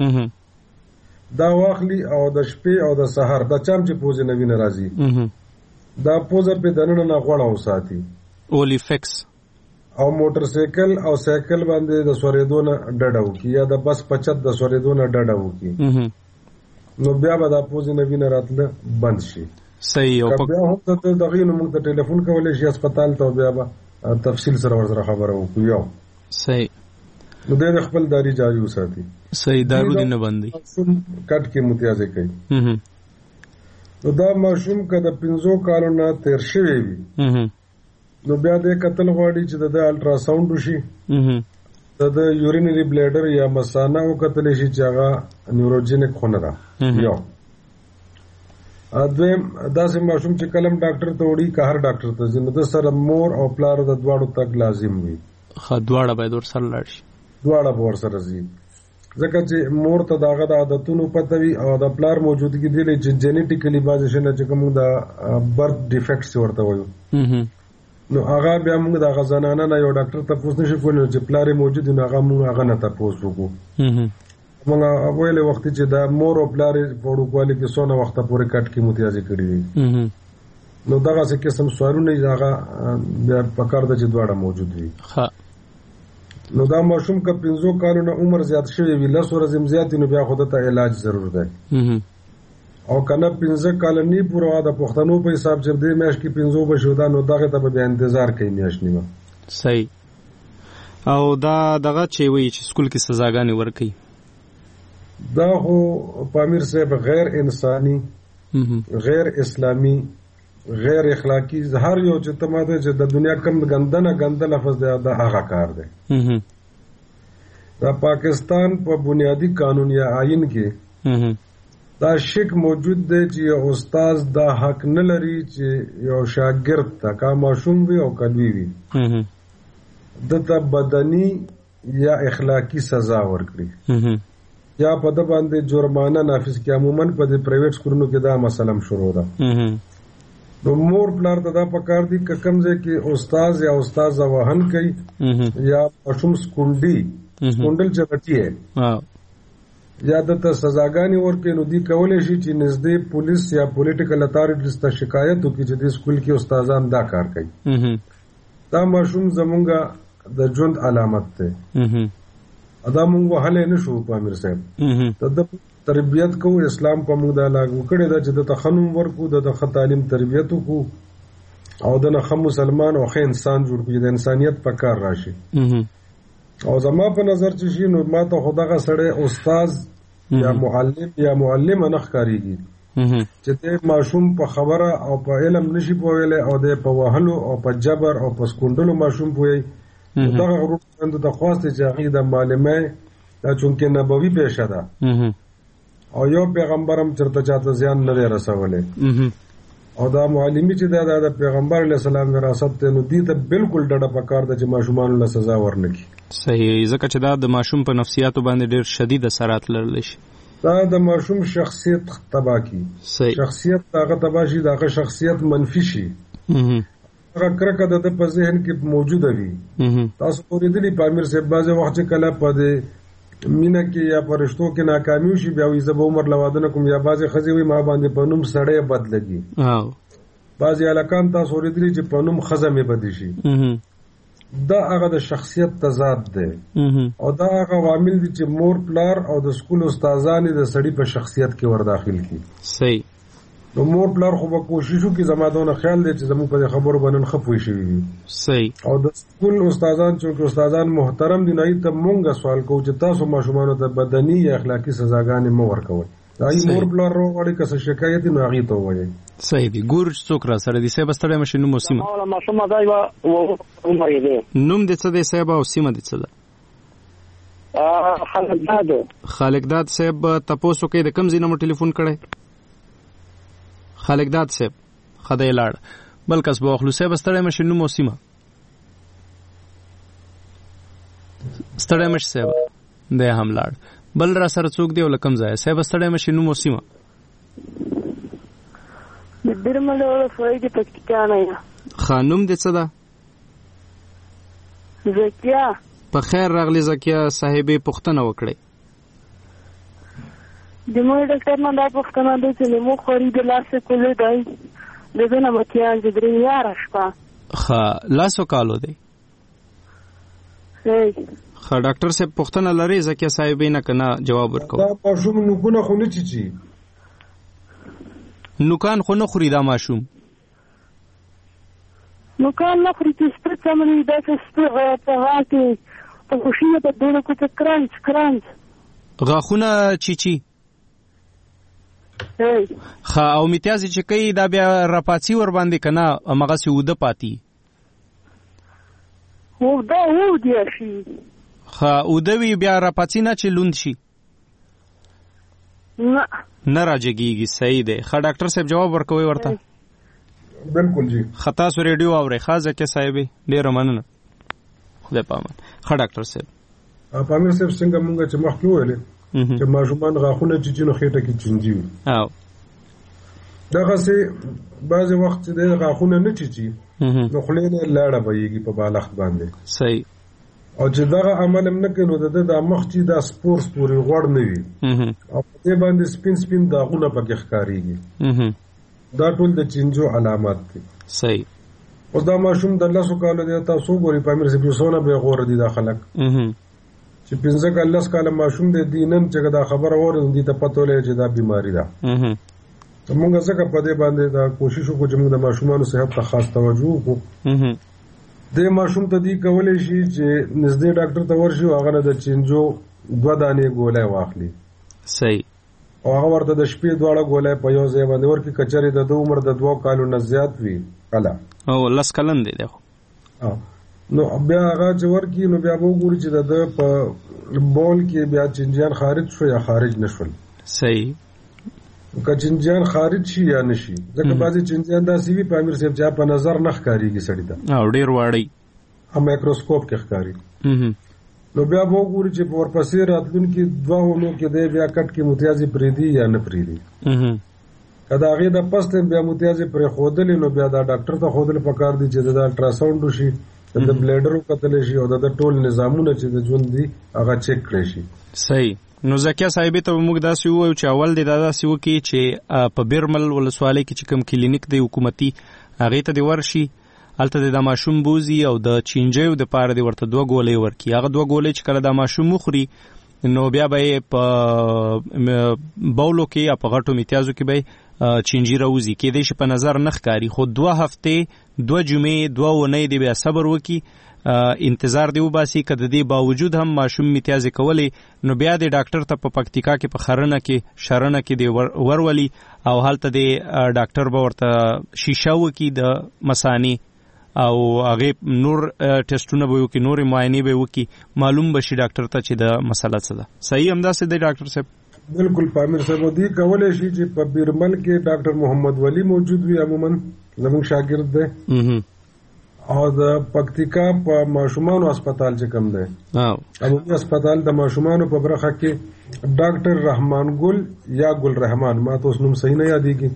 S5: دا واخلي او د شپې او د سحر د چم چې پوزي نوی ناراضي دا پوزه په دننه نه غوړه وساتي
S3: اوليفکس
S5: او موټر سایکل او سایکل باندې د سوریدو نه ډډاو کی یا د بس پچت د سوریدو نه ډډاو کی نو بیا به د پوزي نوی نه راتله بند شي
S3: صحیح او
S5: بیا هم ته دغه نو موږ ته ټلیفون کولای شي هسپتال ته بیا به تفصیل سره ورسره خبره وکړو یو
S3: صحیح
S5: نو د خپل داری جاری وساتي
S3: صحیح دارو دې نه بندي
S5: کټ کې متیازه کوي نو دا ماشوم کده پنځو کالو نه تیر شوی وي نو بیا د قتل غواړي چې د الټرا ساوند وشي د یورینری بلیډر یا مثانه او قتل شي چې هغه نیوروجینیک خونه ده یو اځم داسې ماشوم چې کلم ډاکټر ته وړي که هر ډاکټر ته ځي نو د سره مور او پلار د دواړو تک لازم وي
S3: خا دواړه باید ورسره لاړ شي
S5: دواړه به ورسره ځي ځکه چې مور ته دغه د عادتونو پته وي او د پلار موجودګي دی چې جینیټیکلی بازي شنه چې کوم د برث ډیفیکټس ورته وایو نو هغه بیا موږ د غزنانه نه یو ډاکټر ته پوښتنه شو کولای چې پلار موجود نه هغه موږ هغه نه ته پوښتنه موږ اول وخت چې دا مور او پلار په ډوګوالي کې سونه وخت پورې کټ کې متیازي کړی دي نو دغه څه قسم سوالونه هغه بیا پکار د چې دواړه موجود وي
S3: ها
S5: نو دا ماشوم که پنځو کالو نه عمر زیات شوی وي لس ورځې زیات نو بیا خود ته علاج ضرور دی او کنه پنځه کال نه پوره د پښتنو په حساب چې دې میاش کې پنځو بشو دا نو دغه ته به انتظار کوي میاش نیمه
S3: صحیح او دا دغه چې وی چې سکول کې سزاګانې ورکړي
S5: دا خو پامیر صاحب غیر انساني غیر اسلامي غیر اخلاقی هر یو چې تماده چې د دنیا کم غندنه غنده لفظ دی دا هغه کار دی دا پاکستان په بنیادی قانون یا آئین کې دا شک موجود دی چې یو استاد دا حق نه لري چې یو شاګرد ته کا ماشوم وي او کلوي وي دته بدني یا اخلاقی سزا ورکړي یا په د باندې جرمانه نافذ کړي عموما په د پرایویټ سکولونو کې دا مسله شروع ده نو مور پلار ته دا پکار دي که کمزې کې استاد یا استاد وهن کوي یا ماشوم سکونډي سکونډل چټي ہے یا د ته سزاګانی ورکې نو دی کولای شي چې نږدې پولیس یا پولیټیکل اتھارټیز ته شکایت وکړي چې د سکول کې استادان دا کار کوي دا ماشوم زمونږه د ژوند علامت ده ادا مونږ هله نه شو پامیر صاحب د تربیت کو اسلام په موږ دا لاګو کړی دا چې د تخنم ورکو د تعلیم تربیت کو او د نه مسلمان او ښه انسان جوړ کړي د انسانيت په کار راشي او زما په نظر چې شي نو ما ته خدغه سړی استاد یا معلم یا معلم نه ښکاریږي چې ته ماشوم په خبره او په علم نشي پوهیل او د په وهلو او په جبر او په سکونډلو ماشوم پوهی دغه غوښتنه د خواسته چې هغه د معلمه دا چونکه نبوي پیښه ده او یو پیغمبرم چرته چاته زیان نه رسولې او دا معلمي چې دا د پیغمبر علی السلام وراثت ته نو دي ته بالکل ډډه پکار د چې ماشومان له سزا ورنکي
S3: صحیح ځکه چې دا د ماشوم په نفسیاتو باندې ډېر شدید اثرات لرلی شي
S5: دا د ماشوم شخصیت تباہ کی شخصیت هغه تباہ شي دغه شخصیت منفي شي هغه کرکه د په ذهن کې موجوده وي تاسو اوریدلی پامیر صاحب بازه وخت کله په دې مینا کې یا پرشتو کې ناکامی شي بیا وي زب عمر لوادنه کوم یا بازه خزي وي ما باندې په نوم سړی بد لګي بعضی الکان تاسو ورېدلی چې په نوم ښځه مې بدې شي، دا هغه د شخصیت تضاد دی او دا هغه عوامل دي چې مور پلار او د سکول استادانې د سړي په شخصیت کې ورداخل کی.
S3: صحیح.
S5: نو مور پلار خو به کوشش وکړي زما دونه خیال دی چې زموږ په خبرو باندې ښه پوه شوي وي.
S3: صحیح.
S5: او د سکول استادان چې استادان محترم دي، نه ته مونږ سوال کوو چې تاسو ماشومانو ته بدني یا اخلاقي سزاګانې مه ورکوئ. دا یې مور پلار راوړي که څه شکایت نو هغې ته ووایئ.
S3: صحیح دی. ګور څوک را سره دي صاحب؟ ستړی مشي. نوم او سیمه؟ نوم دې څه دی صاحب او سیمه دې څه ده؟
S8: خالقداد.
S3: خالقداد صاحب تپوس وکړئ د کوم ځای نه مو ټلیفون کړی؟ خالقداد صاحب خدای لاړ. بل کس به واخلو. صاحب ستړی مشي. نوم او سیمه؟ ستړی مشي صاحب دی هم لاړ. بل را سره څوک دی او له کوم ځایه؟ صاحب ستړی مشي. نوم او سیمه؟
S8: د بیرمل ولسوالۍ د پکتیکا نه یم.
S3: ښه. نوم دې څه ده؟
S8: زکیه.
S3: په خیر راغلی زکیه صاحبې. پوښتنه وکړئ.
S8: د مور ډاکټر نه دا پوښتنه ده چې لیمو خوري د لاسې کولو دی د ده نه مکیان چې درې یاره شپه.
S3: ښه. لاسو کالو دی؟
S8: صحیح.
S3: ښه. ډاکټر صاحب پوښتنه لرئ زکیه صاحبې نه که نه جواب ورکوم؟
S5: دا ماشوم نوکونه خو نه چیچي؟
S3: نوکان خو نه خوري دا ماشوم؟
S8: نوکان نه خوري چې سپه څمري داسې سپه په غاښ کې په خوشي په دوړه کوڅه کرنج کرنج
S3: غاښونه چیچي؟
S8: ښه.
S3: او میتیازې چې کوي دا بیا راپاڅي ور باندې که نه همغسې اوده پاتې؟
S8: اوده اوده شي.
S3: ښه. اوده وي بیا راپاڅي نه چې لوند شي؟
S8: نه
S3: نه راجګېږي. صحیح دی. ښه. ډاکټر صاحب جواب ورکوئ ورته؟
S5: بالکل جی.
S3: ښه. تاسو ریډیو اورئ؟ ښه زکیه صاحبې ډېره مننه. خدای پامان. ښه ډاکټر صاحب.
S5: پامیر صاحب څنګه مونږ چې مخکې وویلې چې ماشومان غاښونه چیچي نو خېټه کې چینجي وي.
S3: او
S5: دغسې بعضې وخت چې دی غاښونه نه چیچي نو خولې نه لاړه بهیږي په بالښت باندې.
S3: صحیح.
S5: او چې دغه عمل هم نه کوي نو د ده دا مخ چې دا سپور سپورې غوړ نه وي او په دې باندې سپین سپین داغونه پکې ښکارېږي. دا ټول د چینجو علامات دي.
S3: صحیح.
S5: اوس دا ماشوم د لسو کالو دی. تاسو وګورئ پامیر صاحب څونه بې غوره دي دا خلک چې پنځه کال لس کاله ماشوم دی دی نن چې دا خبره واوري نو دې ته پته ولګي چې دا بیماري ده. موږ ځکه په دې باندې دا کوشش وکړو چې موږ د ماشومانو صحت ته خاص توجه وکړو. دې ماشوم ته دی کولی شي چې نږدې ډاکټر ته ورشي او هغه نه د چینجو دوه دانې ګولۍ واخلي.
S3: صحیح.
S5: او هغه ورته د شپې دواړه ګولۍ په یو ځای باندې ورکړي. که چېرې د ده عمر د دوه کالو نه زیات وي کله
S3: او لس کلن دی خو
S5: نو بیا هغه چې ورکړي نو بیا به وګوري چې د ده په بول کې بیا چینجیان خارج شو یا خارج نه شول.
S3: صحیح.
S5: که چینجیان خارج شي یا نه شي ځکه بعضې چینجیان داسې وي پامیر صاحب چې په نظر نه ښکارېږي سړي ته
S3: او ډېر واړی
S5: هم مایکروسکوپ کې ښکاري. نو بیا به وګوري چې په ورپسې راتلونکي دوه اونو کې دی بیا کټ کې متیازې پرېږدي یا نه پرېږدي. که د هغې د پس ته بیا متیازې پرېښودلې نو بیا دا ډاکټر ته ښودل پکار دي چې د الټراساونډ وشي، د بلیډر وکتلی شي او د ټول نظامونه چې د ژوند دي هغه چیک کړی شي.
S3: صحیح. نو زکیه صاحبې ته به موږ داسې ووایو چې اول دې دا داسې وکړي چې په بیرمل ولسوالۍ کې چې کوم کلینیک دی حکومتي هغې ته دې ورشي، هلته دې دا ماشوم بوزي او د چینجیو دپاره دې ورته دوه ګولۍ ورکړي. هغه دوه ګولۍ چې کله دا ماشوم وخوري نو بیا به یې په بولو کې یا په غټو میتیازو کې به چینجي راوځي. کېدای شي په نظر نه ښکاري خو دوه هفتې دوه جمعې دوه اونۍ دې بیا صبر وکړي، انتظار دی وباسي. که د دې باوجود هم ماشوم میتیازې کولی نو بیا د ډاکټر ته په پکتیکا کې په خرنه کې شرنه کې دی ورولي او هلته د ډاکټر به ورته شیشه وکړي د مثانې او هغې نور ټیسټونه به وکړي، نورې معاینې به وکړي، معلوم به شي ډاکټر ته چې د مسله څه ده. صحیح همداسې دی ډاکټر صاحب؟
S5: بالکل پامیر صاحب. دی کولی شي چې په بیرمل کې ډاکټر محمد ولی موجود وي، عموما زموږ شاګرد دی، او د پکتیکا په ماشومانو هسپتال چې کوم دی عمومي هسپتال د ماشومانو په برخه کې ډاکټر رحمان ګل یا ګل رحمان، ما ته اوس نوم صحیح نه یادېږي،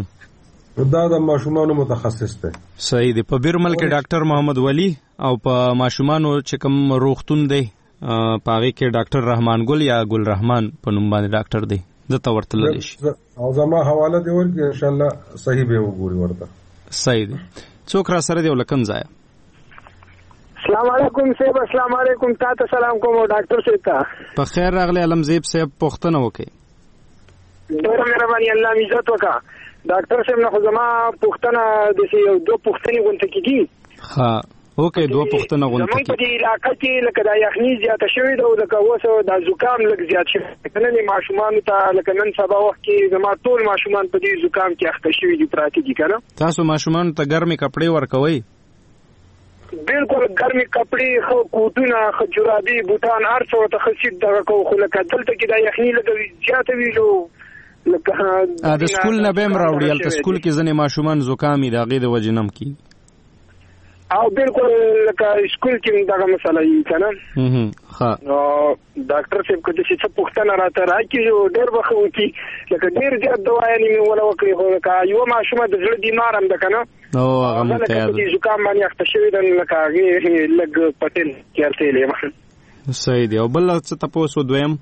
S5: دا د ماشومانو متخصص دی.
S3: صحیح دی. په بیرمل کې ډاکټر محمد ولی او په ماشومانو چې کوم روغتون دی په هغې کې ډاکټر رحمان ګل یا ګل رحمان په نوم باندې ډاکټر دی، ده ته ورتللی شي.
S5: او زما حواله دې ورکړي انشاءالله صحیح به وګوري ورته.
S3: صحیح دی. څوک را سره دی ولکم ځای؟
S9: السلام علیکم صاحب. السلام علیکم. تاسو سلام کوم ډاکټر صاحب ته.
S3: په خیر راغلی علمزیب صاحب. پوښتنه وکړئ.
S9: ډېره مهرباني. الله می عزت وکړه. ډاکټر صاحب نه خو زما پوښتنه د یو دوه پوښتنې غونډه کیږي.
S3: ها اوکې دوه پوښتنه غونډه کیږي.
S9: زموږ په دې علاقه کې لکه د یخني زیاته شوې ده او لکه اوس د زکام لږ زیات شوی. کنه ماشومان ته لکه نن سبا وخت کې زما ټول ماشومان په دې زکام کې اخته شوي دي پراته دي. کنه
S3: تاسو ماشومان ته ګرمي کپڑے ورکوي؟
S9: بالکل ګرمي کپڑے خو کوټونه خو جرابي بوتان هر څه ته خصيت دغه کو خو لکه دلته کې د یخني لږ زیاته وی نو لکه
S3: د سکول نه بهم راوړي. البته سکول کې ځنې ماشومان زکامي د هغې د وجې نم کی
S9: او بالکل لکه سکول کې دغه مسله یې کنه.
S3: ها
S9: نو ډاکټر صاحب کله چې څه پوښتنه راته راکړي یو ډېر وخت وکي لکه ډېر زیات دوايانې مې ولا وکړي خو لکه یو ماشومه د زړه بیمار هم ده کنه
S3: او هغه متعاد
S9: لکه زکام باندې اخته شوی ده لکه هغه لګ پټل کېرته لې.
S3: صحیح دی. او بل څه تاسو دویم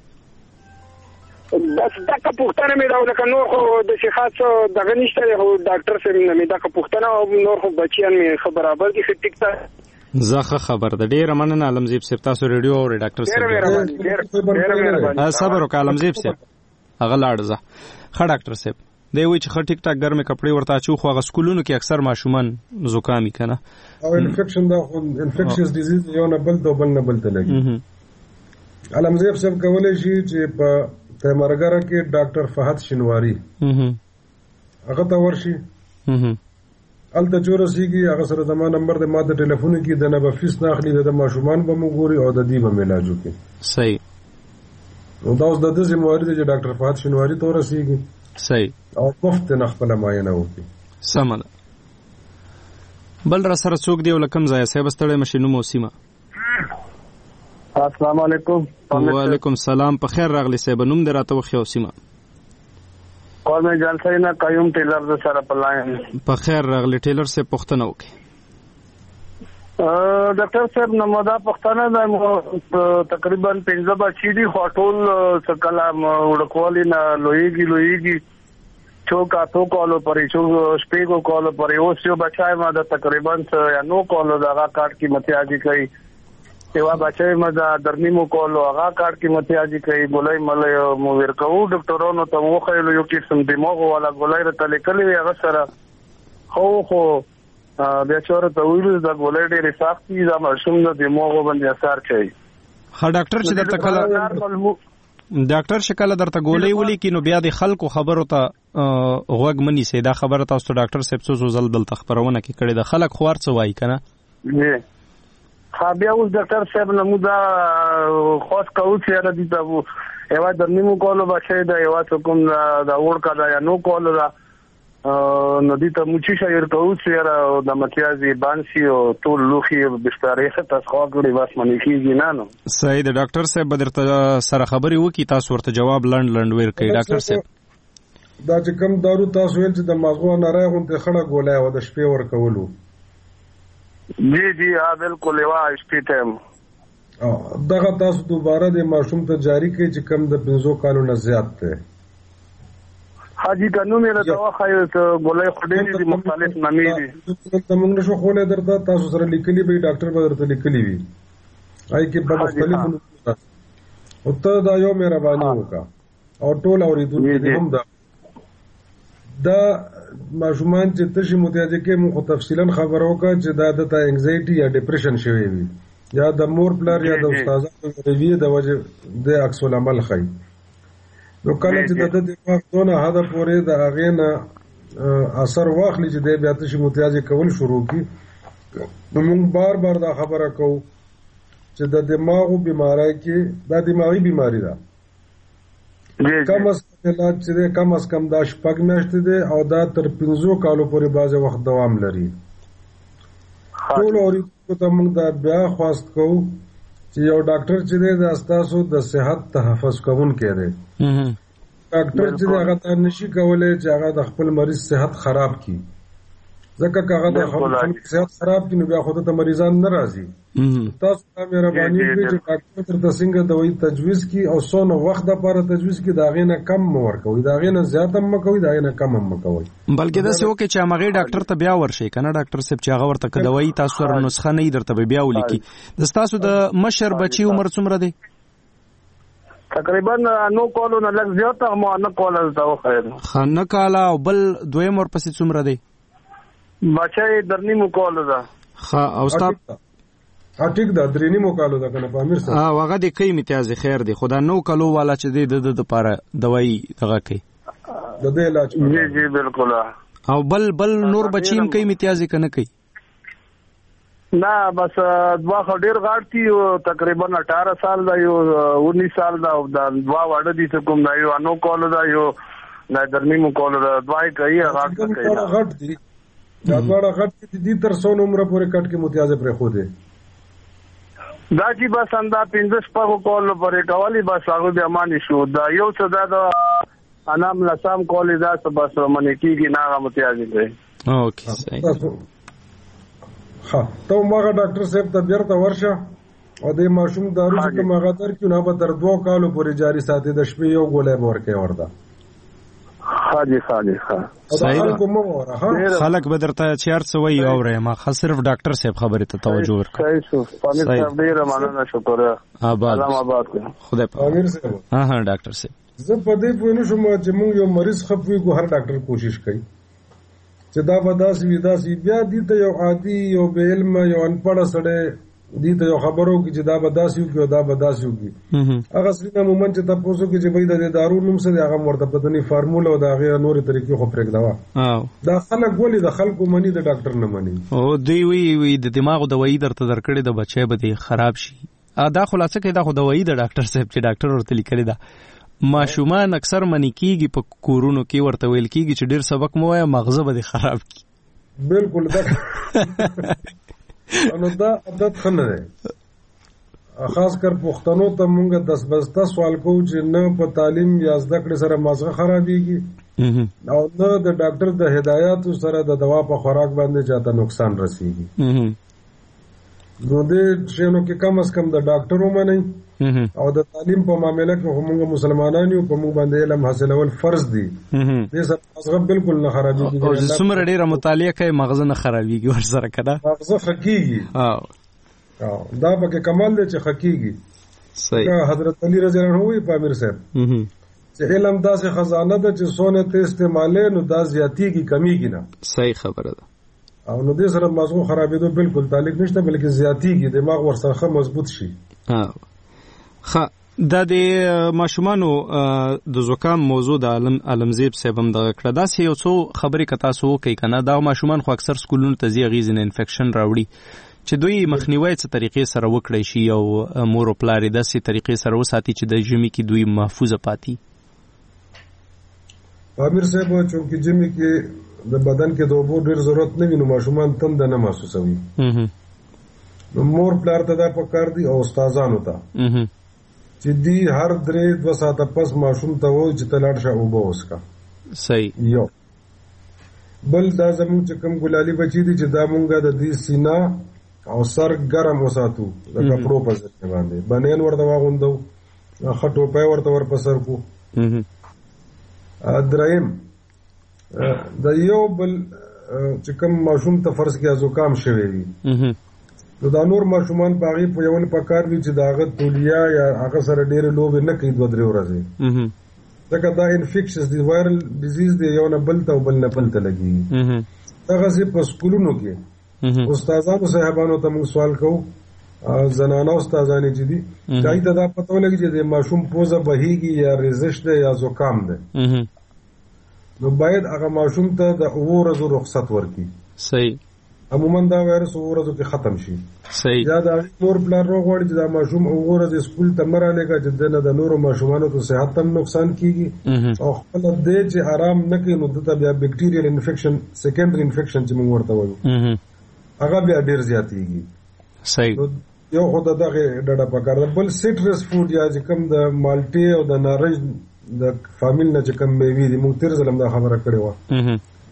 S9: بس دغه پوښتنه مې دا لکه نور خو د شخص دغه نشته هو ډاکټر صاحب نه مې دغه پوښتنه او نور خو بچیان مې خبر برابر دي ټیک ټاک
S3: زخه خبر ده. ډیره مننه علمزیب صاحب. تاسو ریډیو او ډاکټر صاحب
S9: ډیره مهرباني.
S3: صبر وکړه علمزیب صاحب. هغه لاړ ځه. ښه ډاکټر صاحب دی وی چې خ ټیک ټاک ګرمه کپڑے ورته چو خو هغه سکولونو کې اکثر ماشومان زکامي کنه
S5: او انفیکشن دا انفیکشس ډیزیز یو نه بل ته بل نه بل ته لګي. علمزیب صاحب کولای شي چې په تمرګره کې ډاکټر فهد شنواری هغه ته ورشي. الته چورسیږي هغه سره زما نمبر د ما د ټلیفون کې د نه به فیس نه اخلي د ماشومان به مو ګوري او د دې به علاج وکړي.
S3: صحیح.
S5: نو دا اوس د دې ذمہواری دی چې ډاکټر فهد شنواری ته ورسیږي.
S3: صحیح.
S5: او مفت نه خپل معاینه وکړي.
S3: سمه ده. بل را سره څوک دی ولکم ځای صاحب ستړی مشینو موسیمه.
S10: السلام علیکم.
S3: وعلیکم السلام. په خیر راغلی صاحب. نوم دې راته وخیو سیمه.
S10: کول مې جلسه نه قیوم ټیلر د سره پلاین.
S3: په خیر راغلی ټیلر صاحب. پوښتنه وکړئ.
S10: ډاکټر صاحب نو دا پښتنه د تقریبا پنځه بچی دي خو ټول څکلا وړکوالي نه لویږي لویږي چوکا تو کولو پرې چو سپیګو کولو پرې اوس یو بچای ما د تقریبا یا نو کولو دغه کارت کې متیاجي کوي سیوا بچای ما د درنیمو کولو هغه کارت کې متیاجي کوي ګولای ملې مو ورکو ډاکټرونو ته وخیلو یو قسم دماغ ولا ګولای ته لیکلي هغه سره خو خو بیا چوره ته ویل دا ګولای ډېر سختي دا مشوم د دماغ باندې اثر کوي.
S3: ها ډاکټر چې درته کله ډاکټر شکل درته ګولای ولي کینو بیا د خلکو خبرو ته غوږ منی سي دا خبره تاسو ډاکټر صاحب څو زل دل تخبرونه کې کړي د خلک خوار څه وای کنه.
S10: ها بیا اوس ډاکټر صاحب نمو دا خاص کوو چې را دي دا یو د نیمو کولو بچي دا یو څوک دا اور کا دا یا نو کولو دا نو دي ته موچی شایر کوو چې د متیازي بانسي او ټول لوخي بسترې ته ښه کړی واس منې کیږي نه نو.
S3: صحیح د ډاکټر صاحب بدرته سره خبري وکي تاسو ورته جواب لند لند ور کوي. ډاکټر صاحب
S5: دا چې کوم دارو تاسو ویل چې د مغزو نارای غونډه خړه ګولای و د شپې ور کولو.
S10: جی جی ها بالکل وا شپې ټیم
S5: او دغه تاسو دوباره د ماشوم ته جاری کړئ چې کم د پنځو کالو نه زیات دی.
S10: حاجی کنو میرا دوا خایو ته ګولای خډې دي مختلف نامې دي
S5: ته موږ نشو خولې درته تاسو سره لیکلي به ډاکټر به درته لیکلي وي آی کې په مختلف او ته دا یو مهرباني وکړه او ټول اوریدونکو هم دا دا ماشومان چې تشي متوجه کې مو تفصیلا خبرو کا چې دا د انګزایټي یا ډیپریشن شوی وي یا د مور پلار یا د استادانو د وی د وجه د عکس العمل خي نو کله چې د دماغ دونه هدا پورې د هغه نه اثر واخلي چې د بیا تشي متوجه کول شروع کی نو موږ بار بار دا خبره کوو چې د دماغو بیماری کې دا دماغي بیماری ده کم از کم علاج چې ده کم از کم دا شپږ میاشتې ده او دا تر پنځو کالو پورې بعضې وخت دوام لري. ټول اوریدونکو ته موږ دا بیا خواست کوو چې یو ډاکټر چې دی دا ستاسو د صحت تحفظ کوونکی دی. ډاکټر چې دی هغه دا نشي کولی چې هغه د خپل مریض صحت خراب کړي ځکه کاغه د خلکو صحت خراب کینو بیا خو ته مریضان نه راځي. تاسو ته مهرباني وکړئ چې ډاکټر ته څنګه دوايي تجویز کی او څونه وخت لپاره تجویز کی دا غینه کم مور کوي دا غینه زیات هم کوي دا غینه کم هم کوي.
S3: بلکې دا څه وکړي چې هغه ډاکټر ته بیا ورشي کنه ډاکټر صاحب چې هغه ورته دوايي تاسو سره نسخه نه درته بیا ولیکي. د تاسو د مشر بچي عمر څومره دی؟
S10: تقریبا نو کولو نه لږ زیات هم نه کولل دا خیر.
S3: خنه کاله او بل دویم ور پسې څومره دی؟
S10: بچای درنی مو کولو دا.
S3: ها او استاد
S5: ها ټیک دا درنی مو کولو دا کنه پامیر سره.
S3: ها هغه د کای امتیاز خیر دی خدا نو کولو والا چې دی د د لپاره دوايي دغه کوي.
S5: د دې علاج.
S10: جی جی بالکل.
S3: او بل بل نور بچیم کای امتیاز کنه کوي.
S10: نه بس دوا خډیر غاړتي او تقریبا اٹھارہ سال دا یو انیس سال دا دوا وړ دي څه کوم دا یو انو کول دا یو نه درنی مو کول دا دواي کوي غاړت کوي
S5: غاړت دي دا دواړه غاړت دي تر څو عمر پورې کټ کې متیازه پرې خو دي
S10: دا چې بس اندا پنځه په کول پرې کوالی بس هغه به امانی شو دا یو څه دا د انام لسام کول دا څه بس منی کیږي نه متیازه کوي.
S3: اوکې صحیح.
S5: ها ته ماغه ډاکټر صاحب ته بیرته ورشه او د ماشوم دارو چې ماغه در کې نه به تر دوه کالو پورې جاری ساتي د شپې یو ګولې ورکې ورده.
S10: حاجی حاجی ها
S3: صحیح. خلک به درته چیر څه وایي اورې ما خاص صرف ډاکټر صاحب خبرې ته توجه ورکړه.
S10: صحیح شو. پامیر صاحب ډیر مننه شکر.
S3: آباد.
S10: سلام آباد کړه.
S3: خدای پامیر صاحب. ها ها ډاکټر صاحب.
S5: زه په دې پوه نه شوم چې موږ یو مریض خپوي کو هر ډاکټر کوشش کوي چې دا بداس وی داسي بیا دي ته یو عادي یو به علم یو انپړ سره دي ته یو خبرو کې چې دا بداسي او دا بداسي وږي. هغه سړي مومن چې تاسو کې چې بيد د دارو نوم سره هغه مرته پدني فارمولا او دا غیر نوري طریقې خو پرېګ دا دا خلک ولې د خلکو منی د ډاکټر نه منی
S3: او دوی وی وی د دماغ دوايي درته درکړي د بچي به خراب شي. دا خلاصه کې دا خو دوايي د ډاکټر صاحب چې ډاکټر ورته لیکلي دا ماشومان اکثر منی کیږي په کورونو کې ورته ویل کیږي چې ډیر سبق مو وای مغزه به خراب کی.
S5: بالکل دا نو دا عادت خنه ده خاص کر پښتنو ته مونږ دس بسته سوال کوو چې نه په تعلیم یا زده کړې سره مغزه خرابېږي او نه د ډاکټر د هدایاتو سره د دوا په خوراک باندې چاته نقصان رسیږي. نو دې شنو کې کم از کم د ډاکټر ومني او د تعلیم په معاملې کې موږ مسلمانان یو په موږ باندې علم حاصلول فرض دي. دې سره مغزه بالکل نه خرابېږي
S3: او څومره ډیره مطالعه کوي مغزه نه خرابېږي ورسره کده
S5: مغزه خکېږي. او دا پکې کمال دی چې خکېږي.
S3: صحیح.
S5: حضرت علی رضی الله عنه وی پامیر صاحب چې علم داسې خزانه ده چې سونه ته استعمالې نو دا زیاتېږي کمیږي نه.
S3: صحیح خبره ده.
S5: او نو دې سره مغزو خرابېدو بالکل تعلق نشته بلکې زیاتېږي دماغ ورسره مضبوط شي.
S3: خا دا د ماشومانو د زکام موضوع د عالم علمزیب صاحب هم دغه کړه دا سه یو څو خبرې کتا سو کوي کنه دا ماشومان خو اکثر سکولونو ته زی غیز نه انفیکشن راوړي چې دوی مخنیوي څه طریقې سره وکړي شي او مور او پلار د سې طریقې سره وساتي چې د جمی کې دوی محفوظ پاتې.
S5: امیر صاحب چې جمی کې د بدن کې د اوبو ډیر ضرورت نه وي نو ماشومان تند نه محسوسوي. نو مور پلار ته دا پکار دي او استادانو ته چې دی هر درې دو ساعته پس ماشوم ته وایي چې ته لاړ شه اوبه وڅښه.
S3: صحیح.
S5: یو بل دا زموږ چې کوم ګلالي بچي دي چې دا مونږه د دې سینا او سر ګرم وساتو د کپړو په ځای باندې بنین ورته واغوندو خټو په ورته ور پسر کو. دریم د یو بل چې کوم ماشوم ته فرض کې زکام شوی وي نو دا نور ماشومان په هغه په یول پکار وي چې داغه تولیا یا هغه سره ډېر لوب نه کوي دوه درې ورځې ځکه دا انفیکشنز دی وایرل ډیزیز دی یو نه بل ته بل نه بل ته لګي. هغه سي په سکولونو کې استادانو صاحبانو ته موږ سوال کوو زنانه استادانې چې دي دای ته دا پته ولګي چې د ماشوم پوزه بهيږي یا ریزش ده یا زکام ده نو باید هغه ماشوم ته د اوو ورځو رخصت ورکړي.
S3: صحیح.
S5: عموما دا وایرس ورځو کې ختم شي.
S3: صحیح.
S5: یا دا مور پلان روغ وړي چې دا ماشوم ورځ سکول ته مرالېږي چې دنه د نورو ماشومانو ته صحت هم نقصان کیږي او خپل دې چې آرام نه کوي نو دته بیا بیکټیریل انفیکشن سیکنډري انفیکشن چې موږ ورته وایو هغه بیا ډیر زیاتېږي.
S3: صحیح.
S5: یو خو دغه ډډه پکار ده بل سیټرس فود یا چې کوم د مالټي او د نارنج د فامیل نه چې کوم میوې دي موږ تیر ځلم دا خبره کړې و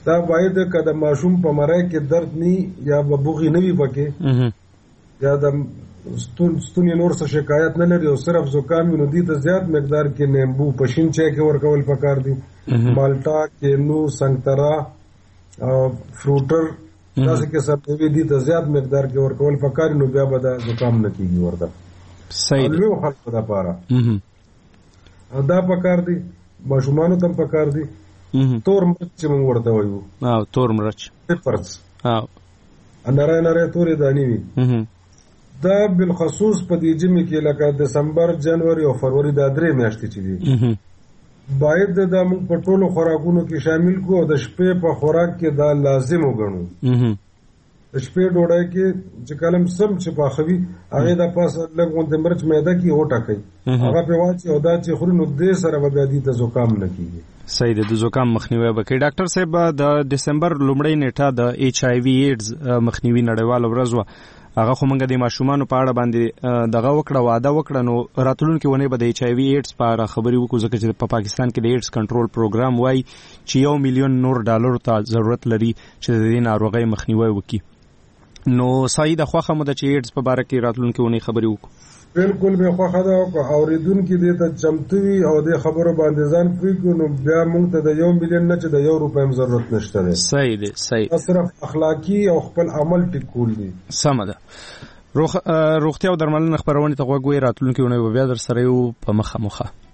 S5: دا باید که د ماشوم په مرای کې درد نی یا ببوغي نه وي پکې یا د ستوني نور څه شکایت نه لري او صرف زکام نو دي ته زیات مقدار کې نیمبو پشین چای کې ورکول پکار دي مالټا کینو سنگترا فروټر تاسو کې سب دي ته زیات مقدار کې ورکول پکار نو بیا به د زکام نه کیږي ورته صحیح نو خلک دا پاره دا پکار دي ماشومان ته پکار دي تور مرچ چې موږ ورته وایو
S3: او تور مرچ
S5: پپرز
S3: او
S5: انره انره تورې دانی وي دا بالخصوص په دې جمع کې لکه دسمبر جنوري او فروری دا درې میاشتې چې دي باید دا موږ په ټولو خوراکونو کې شامل کو او د شپې په خوراک کې دا لازم وګڼو د شپې ډوډۍ کې چې کلم سم چې پاخوي هغه د پاسه لږ غونډه مرچ میده کې هوټه کوي هغه په واچي او دا چې خوري نو دې سره به بیا دي ته زکام نه کیږي
S3: صحیح ده د زکام مخنیوي وکړي ډاکټر صاحب د دسمبر لومړۍ نیټه د ایچ آی وی ایډز مخنیوي نړیوال ورځ و هغه خو موږ د ماشومان په اړه باندې دغه وکړه واده وکړه نو راتلونکي ونه به د ایچ آی وی ایډز په اړه خبرې وکړو ځکه چې په پاکستان کې د ایډز کنټرول پروګرام وای چې یو میلیون نور ډالر ته ضرورت لري چې د دې ناروغۍ مخنیوي وکړي نو صحیح د خوخه مده چې ایډز په اړه کې راتلونکي ونه خبرې وکړو
S5: بالکل به خوخه دا او اوریدونکو دې ته چمتوي او د خبرو باندې ځان پریږو نو بیا موږ ته د یو میلیون نه چې د یو روپیم ضرورت نشته ده
S3: صحیح ده صحیح
S5: صرف اخلاقی او خپل عمل ټکول دي
S3: سم ده روغ روغتیا او درملنه خبرونه ته غوږ وي راتلونکي ونه بیا در سره یو په مخه مخه